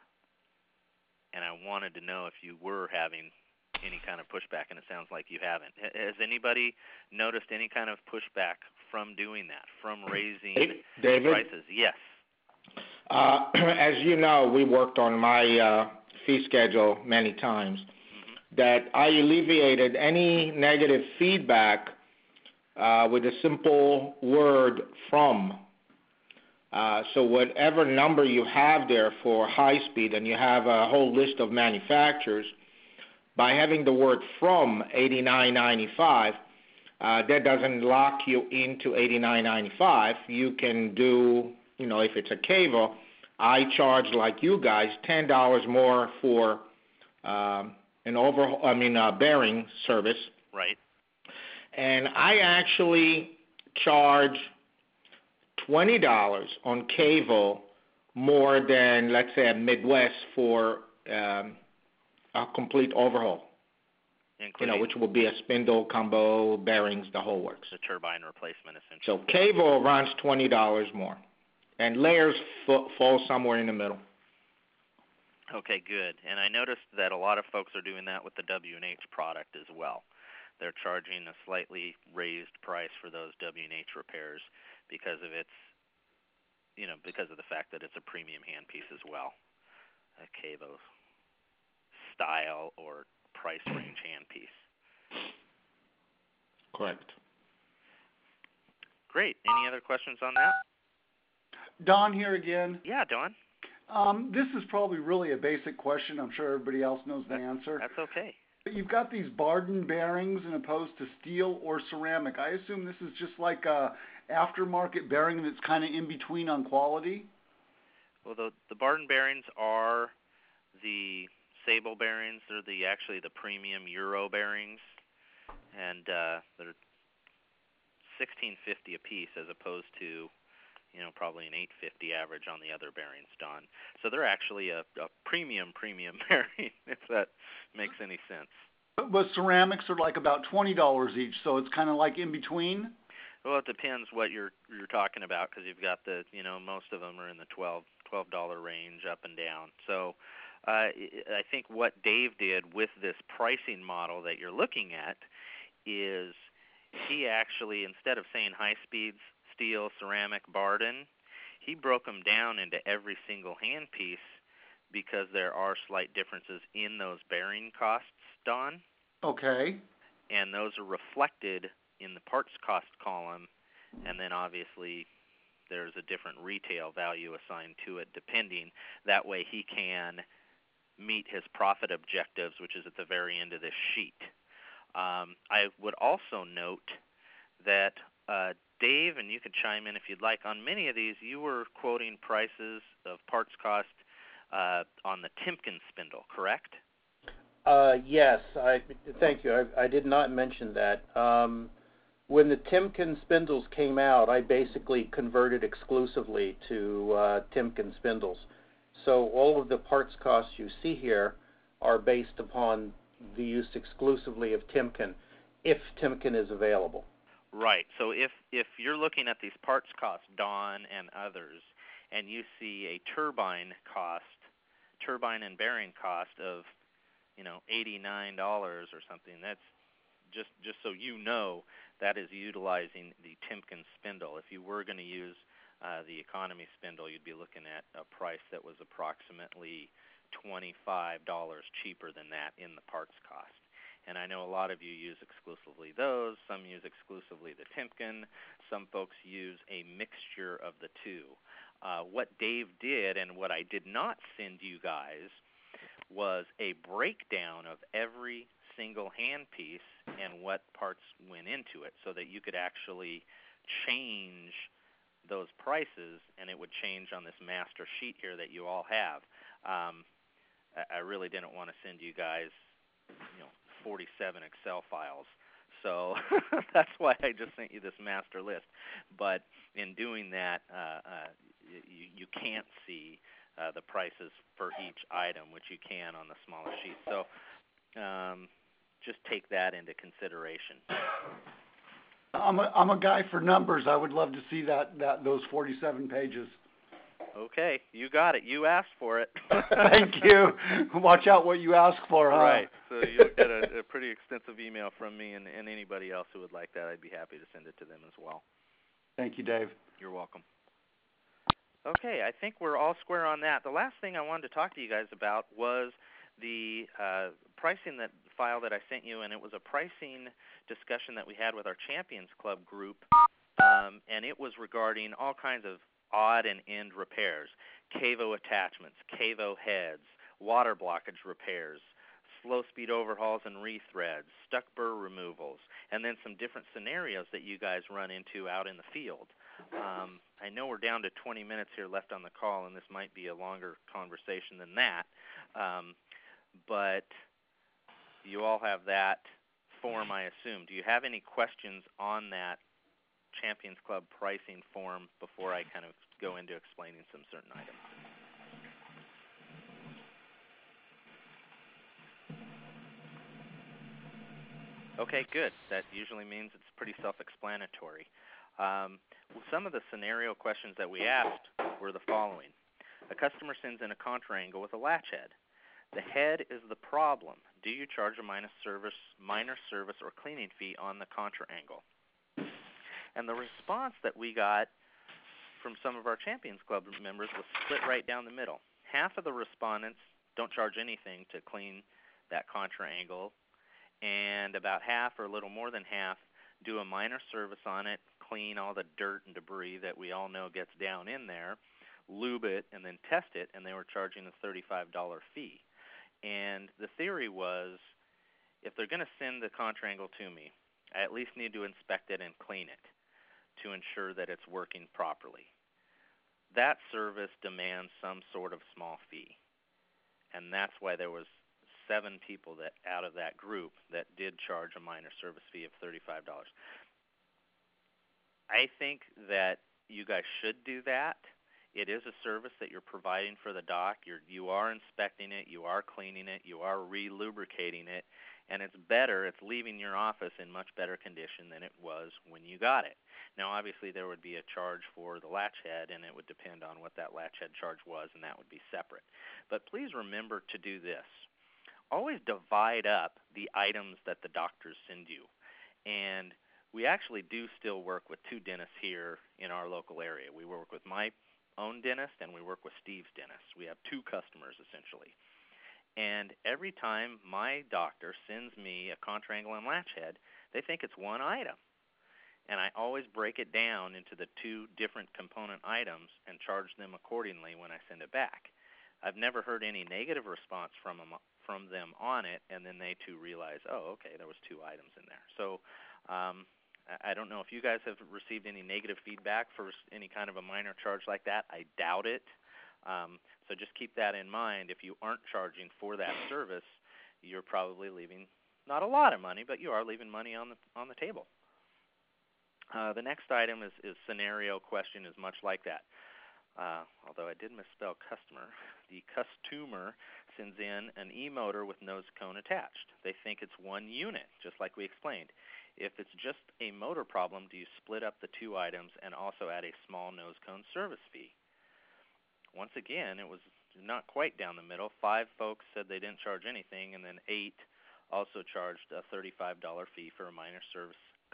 [SPEAKER 1] And I wanted to know if you were having any kind of pushback, and it sounds like you haven't. Has anybody noticed any kind of pushback from doing that, from raising
[SPEAKER 3] hey, David?
[SPEAKER 1] prices? Yes.
[SPEAKER 3] Uh, as you know, we worked on my uh, fee schedule many times. Mm-hmm. That I alleviated any negative feedback uh, with a simple word "from." Uh, so whatever number you have there for high speed, and you have a whole list of manufacturers, by having the word "from" eighty-nine ninety-five, uh, that doesn't lock you into eighty-nine ninety-five. You can do, you know, if it's a Cavo, I charge like you guys ten dollars more for um, an overhaul, I mean, uh, bearing service.
[SPEAKER 1] Right.
[SPEAKER 3] And I actually charge twenty dollars on Cavo more than, let's say, at Midwest for um, a complete overhaul.
[SPEAKER 1] Including,
[SPEAKER 3] you know, which will be a spindle, combo, bearings, the whole works.
[SPEAKER 1] The turbine replacement, essentially.
[SPEAKER 3] So Cavo runs twenty dollars more, and layers f- fall somewhere in the middle.
[SPEAKER 1] Okay, good. And I noticed that a lot of folks are doing that with the W and H product as well. They're charging a slightly raised price for those W and H repairs because of its, you know, because of the fact that it's a premium handpiece as well, a Cavo style or price range handpiece.
[SPEAKER 3] Correct.
[SPEAKER 1] Great. Any other questions on that?
[SPEAKER 4] Don here again.
[SPEAKER 1] Yeah, Don.
[SPEAKER 4] Um, this is probably really a basic question. I'm sure everybody else knows the
[SPEAKER 1] that,
[SPEAKER 4] answer.
[SPEAKER 1] That's okay.
[SPEAKER 4] But you've got these Barden bearings as opposed to steel or ceramic. I assume this is just like a aftermarket bearing that's kind of in between on quality?
[SPEAKER 1] Well, the the Barden bearings are the Sable bearings. They're the actually the premium Euro bearings, and uh, they're sixteen fifty a piece as opposed to, you know, probably an eight fifty average on the other bearings, Don. So they're actually a, a premium premium bearing, if that makes any sense.
[SPEAKER 4] But, but ceramics are like about twenty dollars each, so it's kind of like in between.
[SPEAKER 1] Well, it depends what you're you're talking about, because you've got the, you know, most of them are in the twelve dollar range up and down. So uh, I think what Dave did with this pricing model that you're looking at is he actually, instead of saying high speeds, steel, ceramic, Barden, he broke them down into every single handpiece because there are slight differences in those bearing costs, Don.
[SPEAKER 4] Okay.
[SPEAKER 1] And those are reflected in the parts cost column, and then obviously there's a different retail value assigned to it depending. That way he can meet his profit objectives, which is at the very end of this sheet. Um, I would also note that uh, Dave, and you can chime in if you'd like, on many of these you were quoting prices of parts cost uh, on the Timken spindle, correct?
[SPEAKER 2] Uh, yes, I thank you. I, I did not mention that. Um, when the Timken spindles came out, I basically converted exclusively to uh, Timken spindles. So all of the parts costs you see here are based upon the use exclusively of Timken, if Timken is available.
[SPEAKER 1] Right. So if, if you're looking at these parts costs, Don and others, and you see a turbine cost, turbine and bearing cost of, you know, eighty-nine dollars or something, that's just just so you know, that is utilizing the Timken spindle. If you were going to use uh, the economy spindle, you'd be looking at a price that was approximately twenty-five dollars cheaper than that in the parts cost. And I know a lot of you use exclusively those. Some use exclusively the Timken. Some folks use a mixture of the two. Uh, what Dave did and what I did not send you guys was a breakdown of every single handpiece and what parts went into it so that you could actually change those prices, and it would change on this master sheet here that you all have. Um, I, I really didn't want to send you guys, you know, forty-seven Excel files. So that's why I just sent you this master list. But in doing that, uh, uh, you, you can't see uh, the prices for each item, which you can on the smaller sheet. So um, just take that into consideration.
[SPEAKER 4] I'm a, I'm a guy for numbers. I would love to see that, that those forty-seven pages.
[SPEAKER 1] Okay, you got it. You asked for it.
[SPEAKER 4] Thank you. Watch out what you ask for, huh?
[SPEAKER 1] Right. So you'll get a, a pretty extensive email from me, and, and anybody else who would like that, I'd be happy to send it to them as well.
[SPEAKER 4] Thank you, Dave.
[SPEAKER 1] You're welcome. Okay, I think we're all square on that. The last thing I wanted to talk to you guys about was the uh, pricing that file that I sent you, and it was a pricing discussion that we had with our Champions Club group, um, and it was regarding all kinds of odd and end repairs, C A V O attachments, C A V O heads, water blockage repairs, slow speed overhauls and rethreads, stuck burr removals, and then some different scenarios that you guys run into out in the field. Um, I know we're down to twenty minutes here left on the call, and this might be a longer conversation than that, um, but you all have that form, I assume. Do you have any questions on that Champions Club pricing form before I kind of go into explaining some certain items? Okay, good. That usually means it's pretty self-explanatory. Um, well, some of the scenario questions that we asked were the following. A customer sends in a contra angle with a latch head. The head is the problem. Do you charge a minor service, minor service or cleaning fee on the contra angle? And the response that we got from some of our Champions Club members was split right down the middle. Half of the respondents don't charge anything to clean that contra angle, and about half or a little more than half do a minor service on it, clean all the dirt and debris that we all know gets down in there, lube it, and then test it, and they were charging a thirty-five dollars fee. And the theory was, if they're going to send the contra angle to me, I at least need to inspect it and clean it to ensure that it's working properly. That service demands some sort of small fee. And that's why there was seven people that out of that group that did charge a minor service fee of thirty-five dollars. I think that you guys should do that. It is a service that you're providing for the dock. You're, you are inspecting it, you are cleaning it, you are re-lubricating it, and it's better, it's leaving your office in much better condition than it was when you got it. Now, obviously, there would be a charge for the latch head, and it would depend on what that latch head charge was, and that would be separate. But please remember to do this. Always divide up the items that the doctors send you. And we actually do still work with two dentists here in our local area. We work with my own dentist, and we work with Steve's dentist. We have two customers, essentially. And every time my doctor sends me a contra angle and latch head, they think it's one item. And I always break it down into the two different component items and charge them accordingly when I send it back. I've never heard any negative response from them, from them on it, and then they too realize, oh, okay, there was two items in there. So um, I don't know if you guys have received any negative feedback for any kind of a minor charge like that. I doubt it. Um, so just keep that in mind. If you aren't charging for that service, you're probably leaving not a lot of money, but you are leaving money on the on the table. Uh, the next item is, is scenario question is much like that. Uh, although I did misspell customer. The customer sends in an e-motor with nose cone attached. They think it's one unit, just like we explained. If it's just a motor problem, do you split up the two items and also add a small nose cone service fee? Once again, it was not quite down the middle. Five folks said they didn't charge anything, and then eight also charged a thirty-five dollars fee for a minor service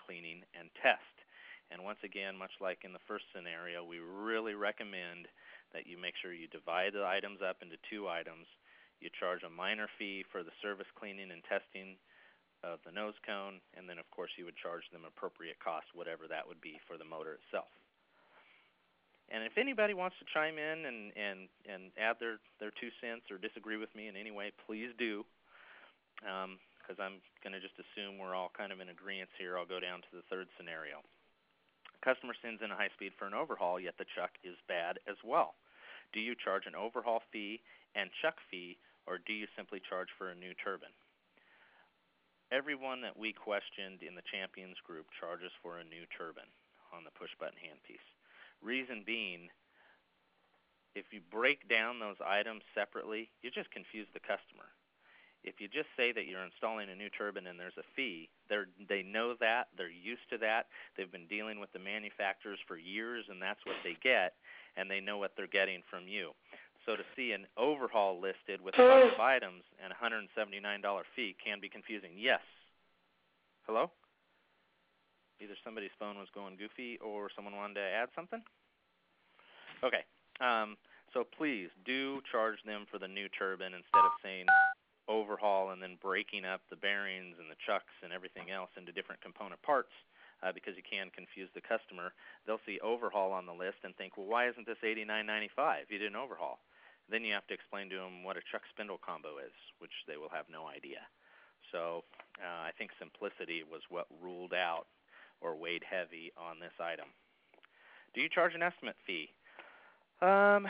[SPEAKER 1] cleaning and test. And once again, much like in the first scenario, we really recommend that you make sure you divide the items up into two items. You charge a minor fee for the service cleaning and testing of the nose cone, and then of course you would charge them appropriate cost, whatever that would be for the motor itself. And if anybody wants to chime in and, and, and add their, their two cents or disagree with me in any way, please do, because um, I'm going to just assume we're all kind of in agreement here. I'll go down to the third scenario. Customer sends in a high-speed for an overhaul, yet the chuck is bad as well. Do you charge an overhaul fee and chuck fee, or do you simply charge for a new turbine? Everyone that we questioned in the Champions group charges for a new turbine on the push-button handpiece. Reason being, if you break down those items separately, you just confuse the customer. If you just say that you're installing a new turbine and there's a fee, they're, they know that, they're used to that, they've been dealing with the manufacturers for years, and that's what they get, and they know what they're getting from you. So to see an overhaul listed with a bunch of items and a one hundred seventy-nine dollars fee can be confusing. Yes? Hello? Either somebody's phone was going goofy or someone wanted to add something? Okay. Um, so please do charge them for the new turbine instead of saying overhaul and then breaking up the bearings and the chucks and everything else into different component parts, uh, because you can confuse the customer. They'll see overhaul on the list and think, well, why isn't this eighty-nine ninety-five? You didn't overhaul. Then you have to explain to them what a chuck spindle combo is, which they will have no idea. So uh, I think simplicity was what ruled out or weighed heavy on this item. Do you charge an estimate fee? Um,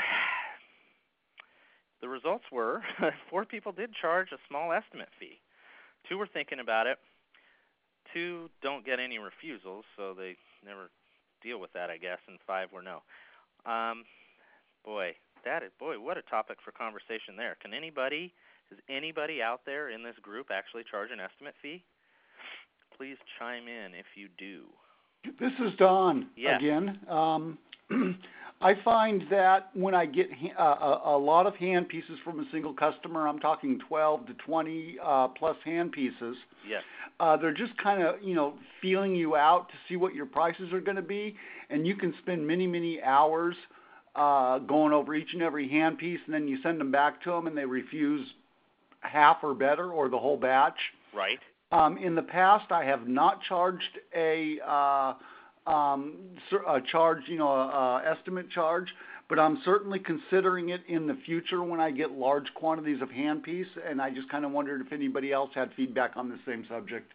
[SPEAKER 1] the results were four people did charge a small estimate fee. Two were thinking about it. Two don't get any refusals, so they never deal with that, I guess, and five were no. Um, boy, that is, boy, what a topic for conversation there. Can anybody, does anybody out there in this group actually charge an estimate fee? Please chime in if you do.
[SPEAKER 4] This is Don
[SPEAKER 1] yes.
[SPEAKER 4] again. Um, I find that when I get uh, a, a lot of hand pieces from a single customer, I'm talking twelve to twenty uh, plus hand pieces.
[SPEAKER 1] Yes.
[SPEAKER 4] Uh, they're just kind of, you know, feeling you out to see what your prices are going to be, and you can spend many, many hours uh, going over each and every hand piece, and then you send them back to them, and they refuse half or better or the whole batch.
[SPEAKER 1] Right.
[SPEAKER 4] Um, in the past, I have not charged a, uh, um, a charge, you know, a, a estimate charge, but I'm certainly considering it in the future when I get large quantities of handpiece, and I just kind of wondered if anybody else had feedback on the same subject.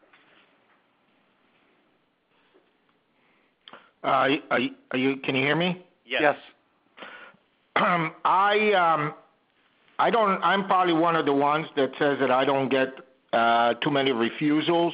[SPEAKER 3] Uh, are you, are you, can you hear me?
[SPEAKER 1] Yes.
[SPEAKER 4] Yes.
[SPEAKER 3] Um, I um, I don't. I'm probably one of the ones that says that I don't get uh, too many refusals.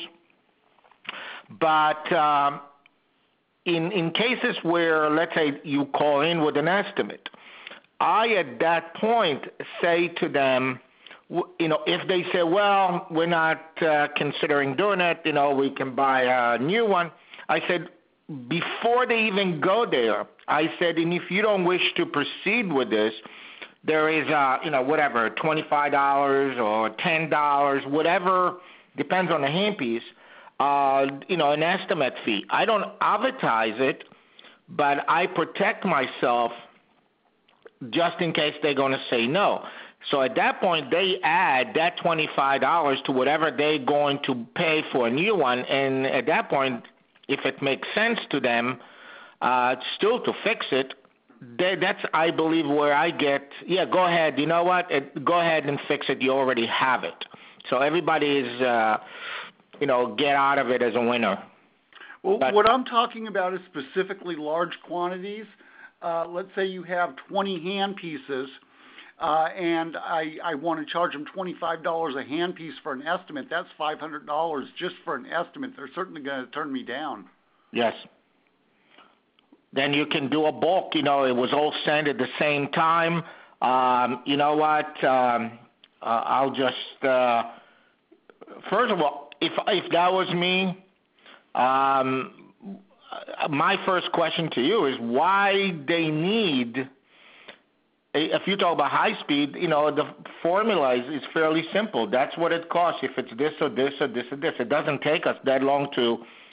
[SPEAKER 3] But um, in in cases where, let's say, you call in with an estimate, I at that point say to them, you know, if they say, well, we're not uh, considering doing it, you know, we can buy a new one. I said, before they even go there, I said, and if you don't wish to proceed with this, there is, uh, you know, whatever, twenty-five dollars or ten dollars, whatever, depends on the handpiece, uh, you know, an estimate fee. I don't advertise it, but I protect myself just in case they're going to say no. So at that point, they add that twenty-five dollars to whatever they're going to pay for a new one, and at that point, if it makes sense to them uh, still to fix it, they, that's, I believe, where I get, yeah, go ahead, you know what, it, go ahead and fix it, you already have it. So everybody is, uh, you know, get out of it as a winner.
[SPEAKER 4] Well,
[SPEAKER 3] but,
[SPEAKER 4] what I'm talking about is specifically large quantities. Uh, let's say you have twenty hand pieces, uh, and I, I want to charge them twenty-five dollars a hand piece for an estimate. That's five hundred dollars just for an estimate. They're certainly going to turn me down.
[SPEAKER 3] Yes. Then you can do a bulk. You know, it was all sent at the same time. Um, you know what? Um, uh, I'll just, uh, first of all, if if that was me, um, my first question to you is why they need. If you talk about high speed, you know, the formula is, is fairly simple. That's what it costs if it's this or this or this or this. It doesn't take us that long to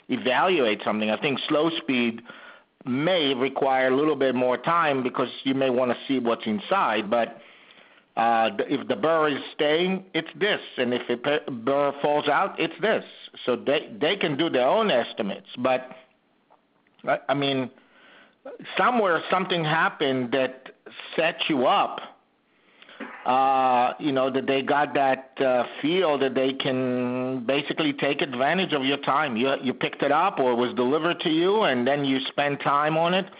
[SPEAKER 3] evaluate something. I think slow speed may require a little bit more time because you may want to see what's inside, but uh, if the burr is staying, it's this, and if the burr falls out, it's this. So they they can do their own estimates, but I mean, somewhere something happened that set you up. Uh, you know, that they got that uh, feel that they can basically take advantage of your time. You you picked it up or it was delivered to you, and then you spend time on it.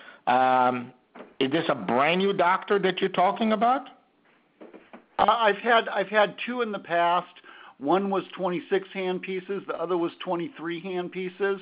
[SPEAKER 3] Um, is this a brand new doctor that you're talking about?
[SPEAKER 4] Uh, I've had I've had two in the past. One was twenty-six hand pieces. The other was twenty-three hand pieces.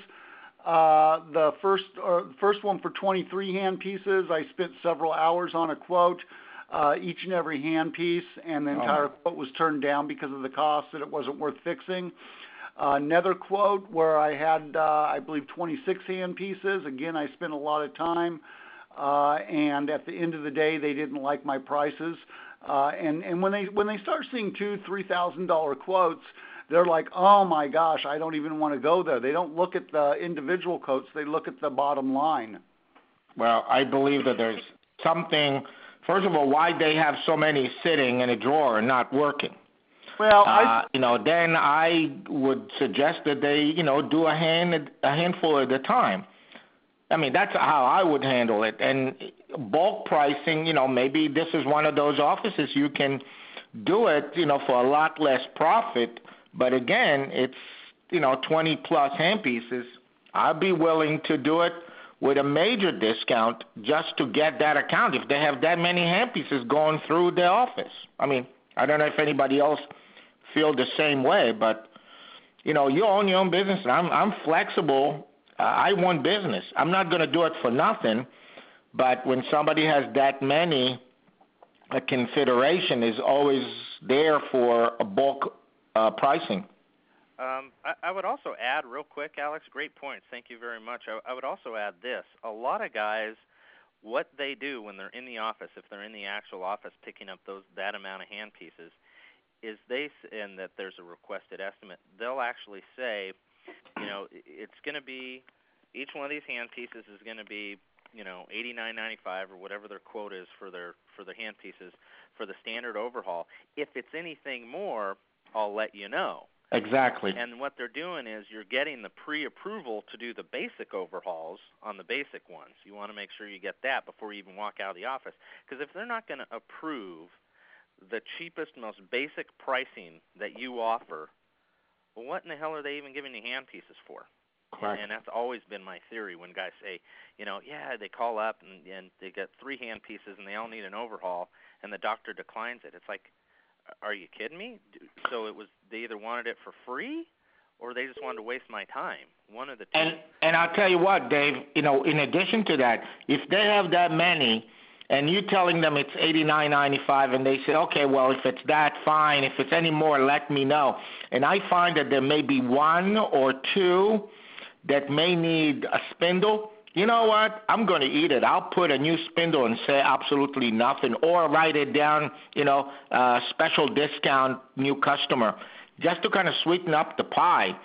[SPEAKER 4] Uh, the first or first one for twenty-three hand pieces, I spent several hours on a quote. Uh, each and every hand piece, and the entire oh. quote was turned down because of the cost, that it wasn't worth fixing. Uh, another quote where I had, uh, I believe, twenty-six hand pieces. Again, I spent a lot of time, uh, and at the end of the day, they didn't like my prices. Uh, and and when they when they start seeing two, three thousand dollar quotes, they're like, oh my gosh, I don't even want to go there. They don't look at the individual quotes; they look at the bottom line.
[SPEAKER 3] Well, I believe that there's something. First of all, why they have so many sitting in a drawer and not working?
[SPEAKER 4] Well,
[SPEAKER 3] uh,
[SPEAKER 4] I,
[SPEAKER 3] you know, then I would suggest that they, you know, do a hand a handful at a time. I mean, that's how I would handle it. And bulk pricing, you know, maybe this is one of those offices you can do it, you know, for a lot less profit. But again, it's, you know, twenty plus hand pieces. I'd be willing to do it with a major discount just to get that account if they have that many hand pieces going through their office. I mean, I don't know if anybody else feel the same way, but, you know, you own your own business, and I'm, I'm flexible. Uh, I want business. I'm not going to do it for nothing, but when somebody has that many, a consideration is always there for a bulk uh, pricing.
[SPEAKER 1] Um, I, I would also add real quick, Alex, great points. Thank you very much. I, I would also add this. A lot of guys, what they do when they're in the office, if they're in the actual office picking up those that amount of hand pieces, is they, and that there's a requested estimate, they'll actually say, you know, it's going to be, each one of these hand pieces is going to be, you know, eighty-nine ninety-five or whatever their quote is for their for their hand pieces for the standard overhaul. If it's anything more, I'll let you know.
[SPEAKER 3] Exactly.
[SPEAKER 1] And what they're doing is you're getting the pre-approval to do the basic overhauls on the basic ones. You want to make sure you get that before you even walk out of the office. Because if they're not going to approve the cheapest, most basic pricing that you offer, well, what in the hell are they even giving you hand pieces for?
[SPEAKER 3] Correct.
[SPEAKER 1] And that's always been my theory when guys say, you know, yeah, they call up and, and they get three hand pieces and they all need an overhaul, and the doctor declines it. It's like, are you kidding me? So it was they either wanted it for free or they just wanted to waste my time. One of the two.
[SPEAKER 3] And and I'll tell you what, Dave, you know, in addition to that, if they have that many and you're telling them it's eighty-nine ninety-five and they say, okay, well, if it's that, fine. If it's any more, let me know. And I find that there may be one or two that may need a spindle. You know what? I'm going to eat it. I'll put a new spindle and say absolutely nothing, or write it down, you know, uh, special discount, new customer, just to kind of sweeten up the pie,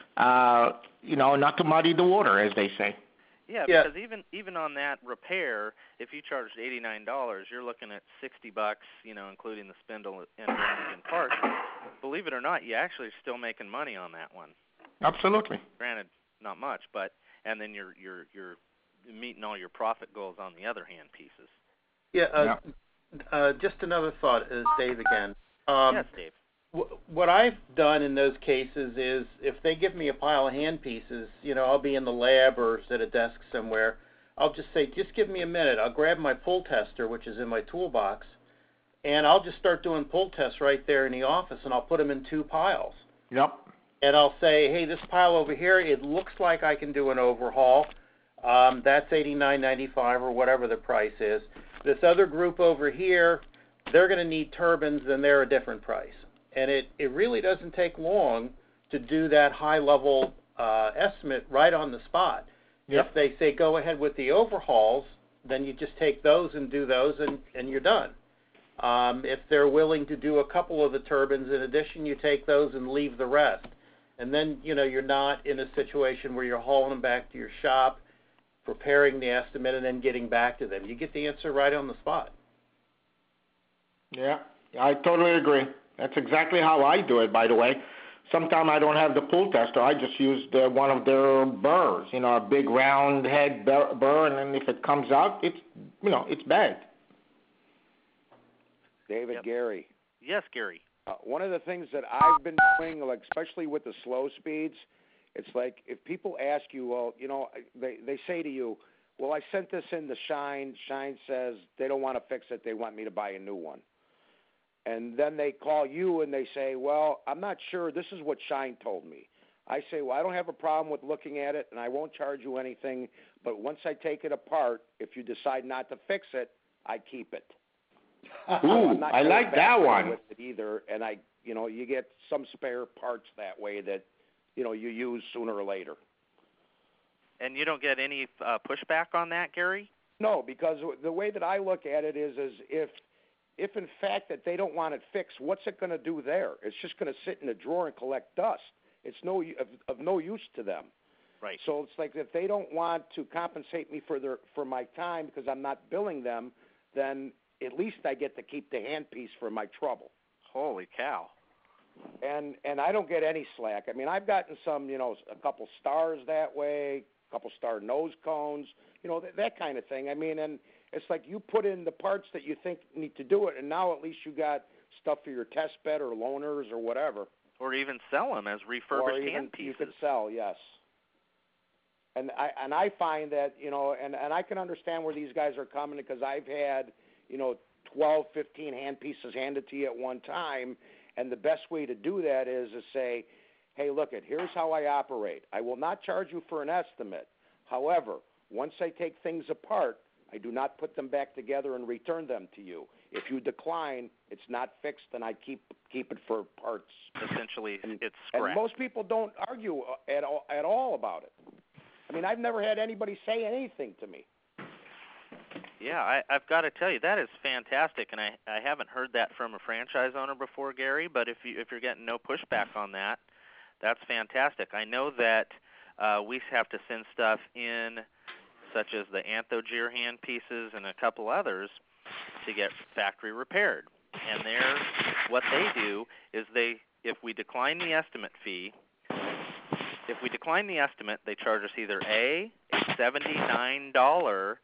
[SPEAKER 3] uh, you know, not to muddy the water, as they say.
[SPEAKER 1] Yeah, yeah, because even even on that repair, if you charged eighty-nine dollars, you're looking at sixty bucks, you know, including the spindle and, and parts. Believe it or not, you actually are still making money on that one.
[SPEAKER 3] Absolutely.
[SPEAKER 1] Granted, not much, but and then you're you're you're meeting all your profit goals on the other hand pieces.
[SPEAKER 2] Yeah. Uh, yeah. Uh, just another thought, is Dave again. Um,
[SPEAKER 1] yes, Dave.
[SPEAKER 2] W- what I've done in those cases is, if they give me a pile of hand pieces, you know, I'll be in the lab or at a desk somewhere. I'll just say, just give me a minute. I'll grab my pull tester, which is in my toolbox, and I'll just start doing pull tests right there in the office, and I'll put them in two piles.
[SPEAKER 3] Yep.
[SPEAKER 2] And I'll say, hey, this pile over here, it looks like I can do an overhaul. Um, that's eighty-nine ninety-five or whatever the price is. This other group over here, they're going to need turbines, and they're a different price. And it, it really doesn't take long to do that high-level uh, estimate right on the spot.
[SPEAKER 3] Yep.
[SPEAKER 2] If they say go ahead with the overhauls, then you just take those and do those, and, and you're done. Um, if they're willing to do a couple of the turbines in addition, you take those and leave the rest. And then, you know, you're not in a situation where you're hauling them back to your shop, preparing the estimate, and then getting back to them. You get the answer right on the spot.
[SPEAKER 3] Yeah, I totally agree. That's exactly how I do it, by the way. Sometimes I don't have the pull tester. I just use the, one of their burrs, you know, a big round head burr, burr, and then if it comes out, it's, you know, it's bagged.
[SPEAKER 5] David,
[SPEAKER 1] Yep.
[SPEAKER 5] Gary.
[SPEAKER 1] Yes, Gary.
[SPEAKER 5] Uh, one of the things that I've been doing, like especially with the slow speeds, it's like if people ask you, well, you know, they they say to you, well, I sent this in to Shine. Shine says they don't want to fix it. They want me to buy a new one. And then they call you and they say, well, I'm not sure. This is what Shine told me. I say, well, I don't have a problem with looking at it, and I won't charge you anything. But once I take it apart, if you decide not to fix it, I keep it.
[SPEAKER 3] Ooh, I like that one.
[SPEAKER 5] With it either, and I, you know, you get some spare parts that way that, you know, you use sooner or later.
[SPEAKER 1] And you don't get any uh, pushback on that, Gary?
[SPEAKER 5] No, because the way that I look at it is, is if, if in fact that they don't want it fixed, what's it going to do there? It's just going to sit in a drawer and collect dust. It's no of, of no use to them.
[SPEAKER 1] Right.
[SPEAKER 5] So it's like if they don't want to compensate me for their for my time because I'm not billing them, then at least I get to keep the handpiece for my trouble.
[SPEAKER 1] Holy cow.
[SPEAKER 5] And and I don't get any slack. I mean, I've gotten some, you know, a couple stars that way, a couple star nose cones, you know, that, that kind of thing. I mean, and it's like you put in the parts that you think need to do it, and now at least you got stuff for your test bed or loaners or whatever.
[SPEAKER 1] Or even sell them as refurbished
[SPEAKER 5] or even
[SPEAKER 1] hand pieces.
[SPEAKER 5] You could sell, yes. And I and I find that, you know, and, and I can understand where these guys are coming because I've had, you know, twelve, fifteen hand pieces handed to you at one time, and the best way to do that is to say, hey, look, it here's how I operate. I will not charge you for an estimate. However, once I take things apart, I do not put them back together and return them to you. If you decline, it's not fixed, and I keep keep it for parts.
[SPEAKER 1] Essentially,
[SPEAKER 5] and,
[SPEAKER 1] it's scrap.
[SPEAKER 5] And most people don't argue at all, at all about it. I mean, I've never had anybody say anything to me.
[SPEAKER 1] Yeah, I, I've got to tell you, that is fantastic, and I, I haven't heard that from a franchise owner before, Gary, but if, you, if you're getting no pushback on that, that's fantastic. I know that uh, we have to send stuff in, such as the Anthogear hand pieces and a couple others, to get factory repaired. And they're, what they do is they, if we decline the estimate fee, if we decline the estimate, they charge us either A, a seventy-nine dollars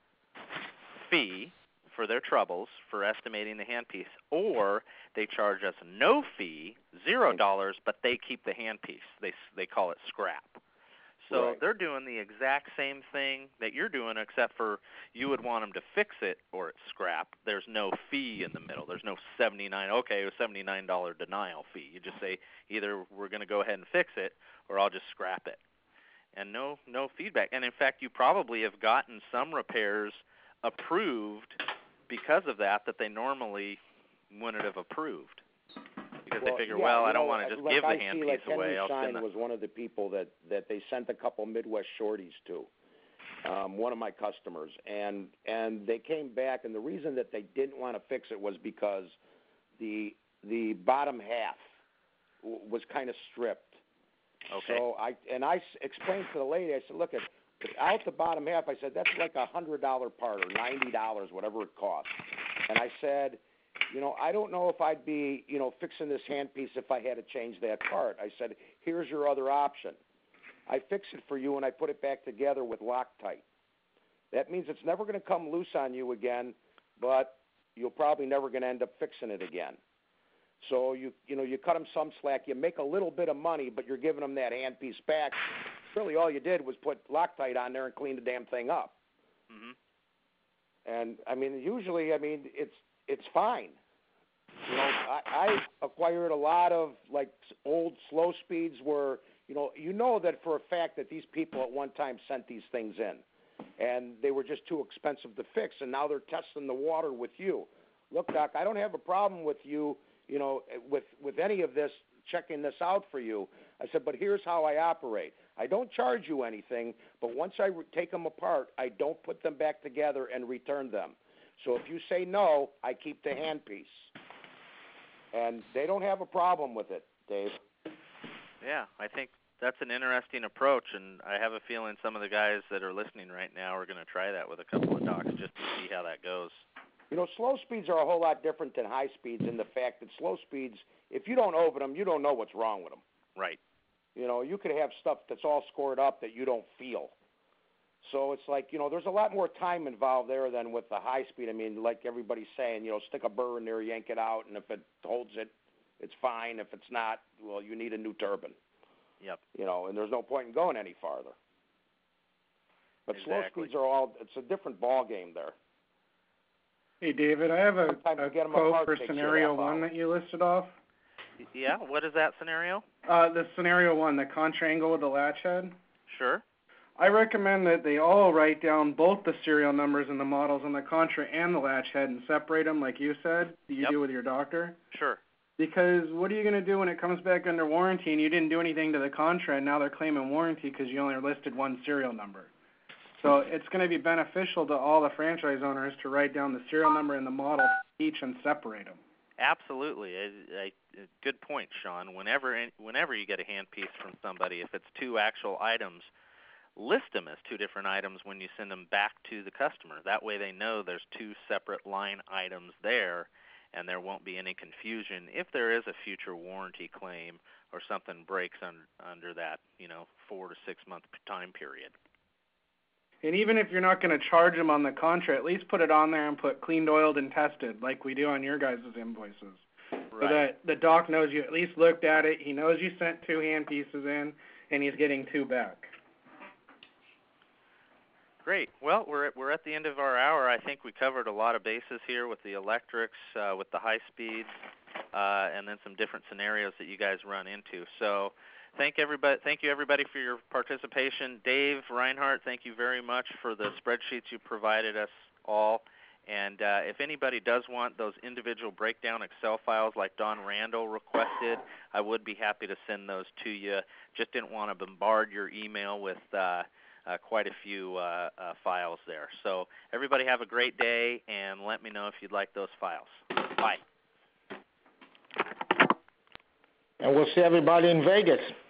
[SPEAKER 1] fee for their troubles for estimating the handpiece, or they charge us no fee, zero dollars, but they keep the handpiece. They they call it scrap. So
[SPEAKER 5] right.
[SPEAKER 1] They're doing the exact same thing that you're doing, except for you would want them to fix it or it's scrap. There's no fee in the middle. There's no seventy-nine. Okay, it was seventy-nine dollars denial fee. You just say either we're going to go ahead and fix it, or I'll just scrap it, and no no feedback. And in fact, you probably have gotten some repairs approved because of that that they normally wouldn't have approved, because
[SPEAKER 5] well,
[SPEAKER 1] they figure,
[SPEAKER 5] yeah,
[SPEAKER 1] well, I don't
[SPEAKER 5] know,
[SPEAKER 1] want to just
[SPEAKER 5] like
[SPEAKER 1] give the
[SPEAKER 5] I
[SPEAKER 1] hand
[SPEAKER 5] see,
[SPEAKER 1] piece
[SPEAKER 5] like
[SPEAKER 1] away.
[SPEAKER 5] Henry
[SPEAKER 1] I'll
[SPEAKER 5] Shine
[SPEAKER 1] send the...
[SPEAKER 5] was one of the people that, that they sent a couple Midwest shorties to, um, one of my customers, and and they came back, and the reason that they didn't want to fix it was because the the bottom half w- was kind of stripped.
[SPEAKER 1] Okay.
[SPEAKER 5] So I and I s- explained to the lady, I said, look, at out the bottom half, I said, that's like a hundred dollar part or ninety dollars, whatever it costs. And I said, you know, I don't know if I'd be, you know, fixing this handpiece if I had to change that part. I said, here's your other option. I fix it for you and I put it back together with Loctite. That means it's never going to come loose on you again, but you're probably never going to end up fixing it again. So you you know you cut them some slack, you make a little bit of money, but you're giving them that handpiece back. Really, all you did was put Loctite on there and clean the damn thing up.
[SPEAKER 1] Mm-hmm.
[SPEAKER 5] And I mean, usually, I mean, it's it's fine. You know, I, I acquired a lot of like old slow speeds where you know you know that for a fact that these people at one time sent these things in, and they were just too expensive to fix, and now they're testing the water with you. Look, Doc, I don't have a problem with you. You know, with with any of this, checking this out for you. I said, but here's how I operate. I don't charge you anything, but once I re- take them apart, I don't put them back together and return them. So if you say no, I keep the handpiece. And they don't have a problem with it, Dave.
[SPEAKER 1] Yeah, I think that's an interesting approach, and I have a feeling some of the guys that are listening right now are going to try that with a couple of docks just to see how that goes.
[SPEAKER 5] You know, slow speeds are a whole lot different than high speeds in the fact that slow speeds, if you don't open them, you don't know what's wrong with them.
[SPEAKER 1] Right.
[SPEAKER 5] You know, you could have stuff that's all scored up that you don't feel. So it's like, you know, there's a lot more time involved there than with the high speed. I mean, like everybody's saying, you know, stick a burr in there, yank it out, and if it holds it, it's fine. If it's not, well, you need a new turbine.
[SPEAKER 1] Yep.
[SPEAKER 5] You know, and there's no point in going any farther. But
[SPEAKER 1] Exactly.
[SPEAKER 5] slow speeds are all, it's a different ball game there.
[SPEAKER 6] Hey, David, I have a,
[SPEAKER 5] Sometimes
[SPEAKER 6] a
[SPEAKER 5] to get 'em
[SPEAKER 6] quote
[SPEAKER 5] apart
[SPEAKER 6] for
[SPEAKER 5] takes you a
[SPEAKER 6] scenario
[SPEAKER 5] half
[SPEAKER 6] one
[SPEAKER 5] hour.
[SPEAKER 6] that you listed off.
[SPEAKER 1] Y- Yeah, what is that scenario?
[SPEAKER 6] Uh, the scenario one, the contrangle with the latch head.
[SPEAKER 1] Sure.
[SPEAKER 6] I recommend that they all write down both the serial numbers and the models on the contra and the latch head and separate them like you said, you
[SPEAKER 1] Yep.
[SPEAKER 6] do with your doctor.
[SPEAKER 1] Sure.
[SPEAKER 6] Because what are you going to do when it comes back under warranty and you didn't do anything to the contra and now they're claiming warranty because you only listed one serial number? So it's going to be beneficial to all the franchise owners to write down the serial number and the model each and separate them.
[SPEAKER 1] Absolutely. A, a, a good point, Sean. Whenever in, whenever you get a handpiece from somebody, if it's two actual items, list them as two different items when you send them back to the customer. That way they know there's two separate line items there, and there won't be any confusion if there is a future warranty claim or something breaks un, under that, you know, four to six month time period.
[SPEAKER 6] And even if you're not going to charge them on the contra, at least put it on there and put cleaned, oiled, and tested like we do on your guys' invoices.
[SPEAKER 1] Right.
[SPEAKER 6] So that the doc knows you at least looked at it, he knows you sent two hand pieces in, and he's getting two back.
[SPEAKER 1] Great. Well, we're at, we're at the end of our hour. I think we covered a lot of bases here with the electrics, uh, with the high speeds, uh, and then some different scenarios that you guys run into. So thank everybody. Thank you everybody for your participation. Dave Reinhardt, thank you very much for the spreadsheets you provided us all. And uh, if anybody does want those individual breakdown Excel files like Don Randall requested, I would be happy to send those to you. Just didn't want to bombard your email with uh, uh, quite a few uh, uh, files there. So everybody have a great day, and let me know if you'd like those files. Bye.
[SPEAKER 3] And we'll see everybody in Vegas.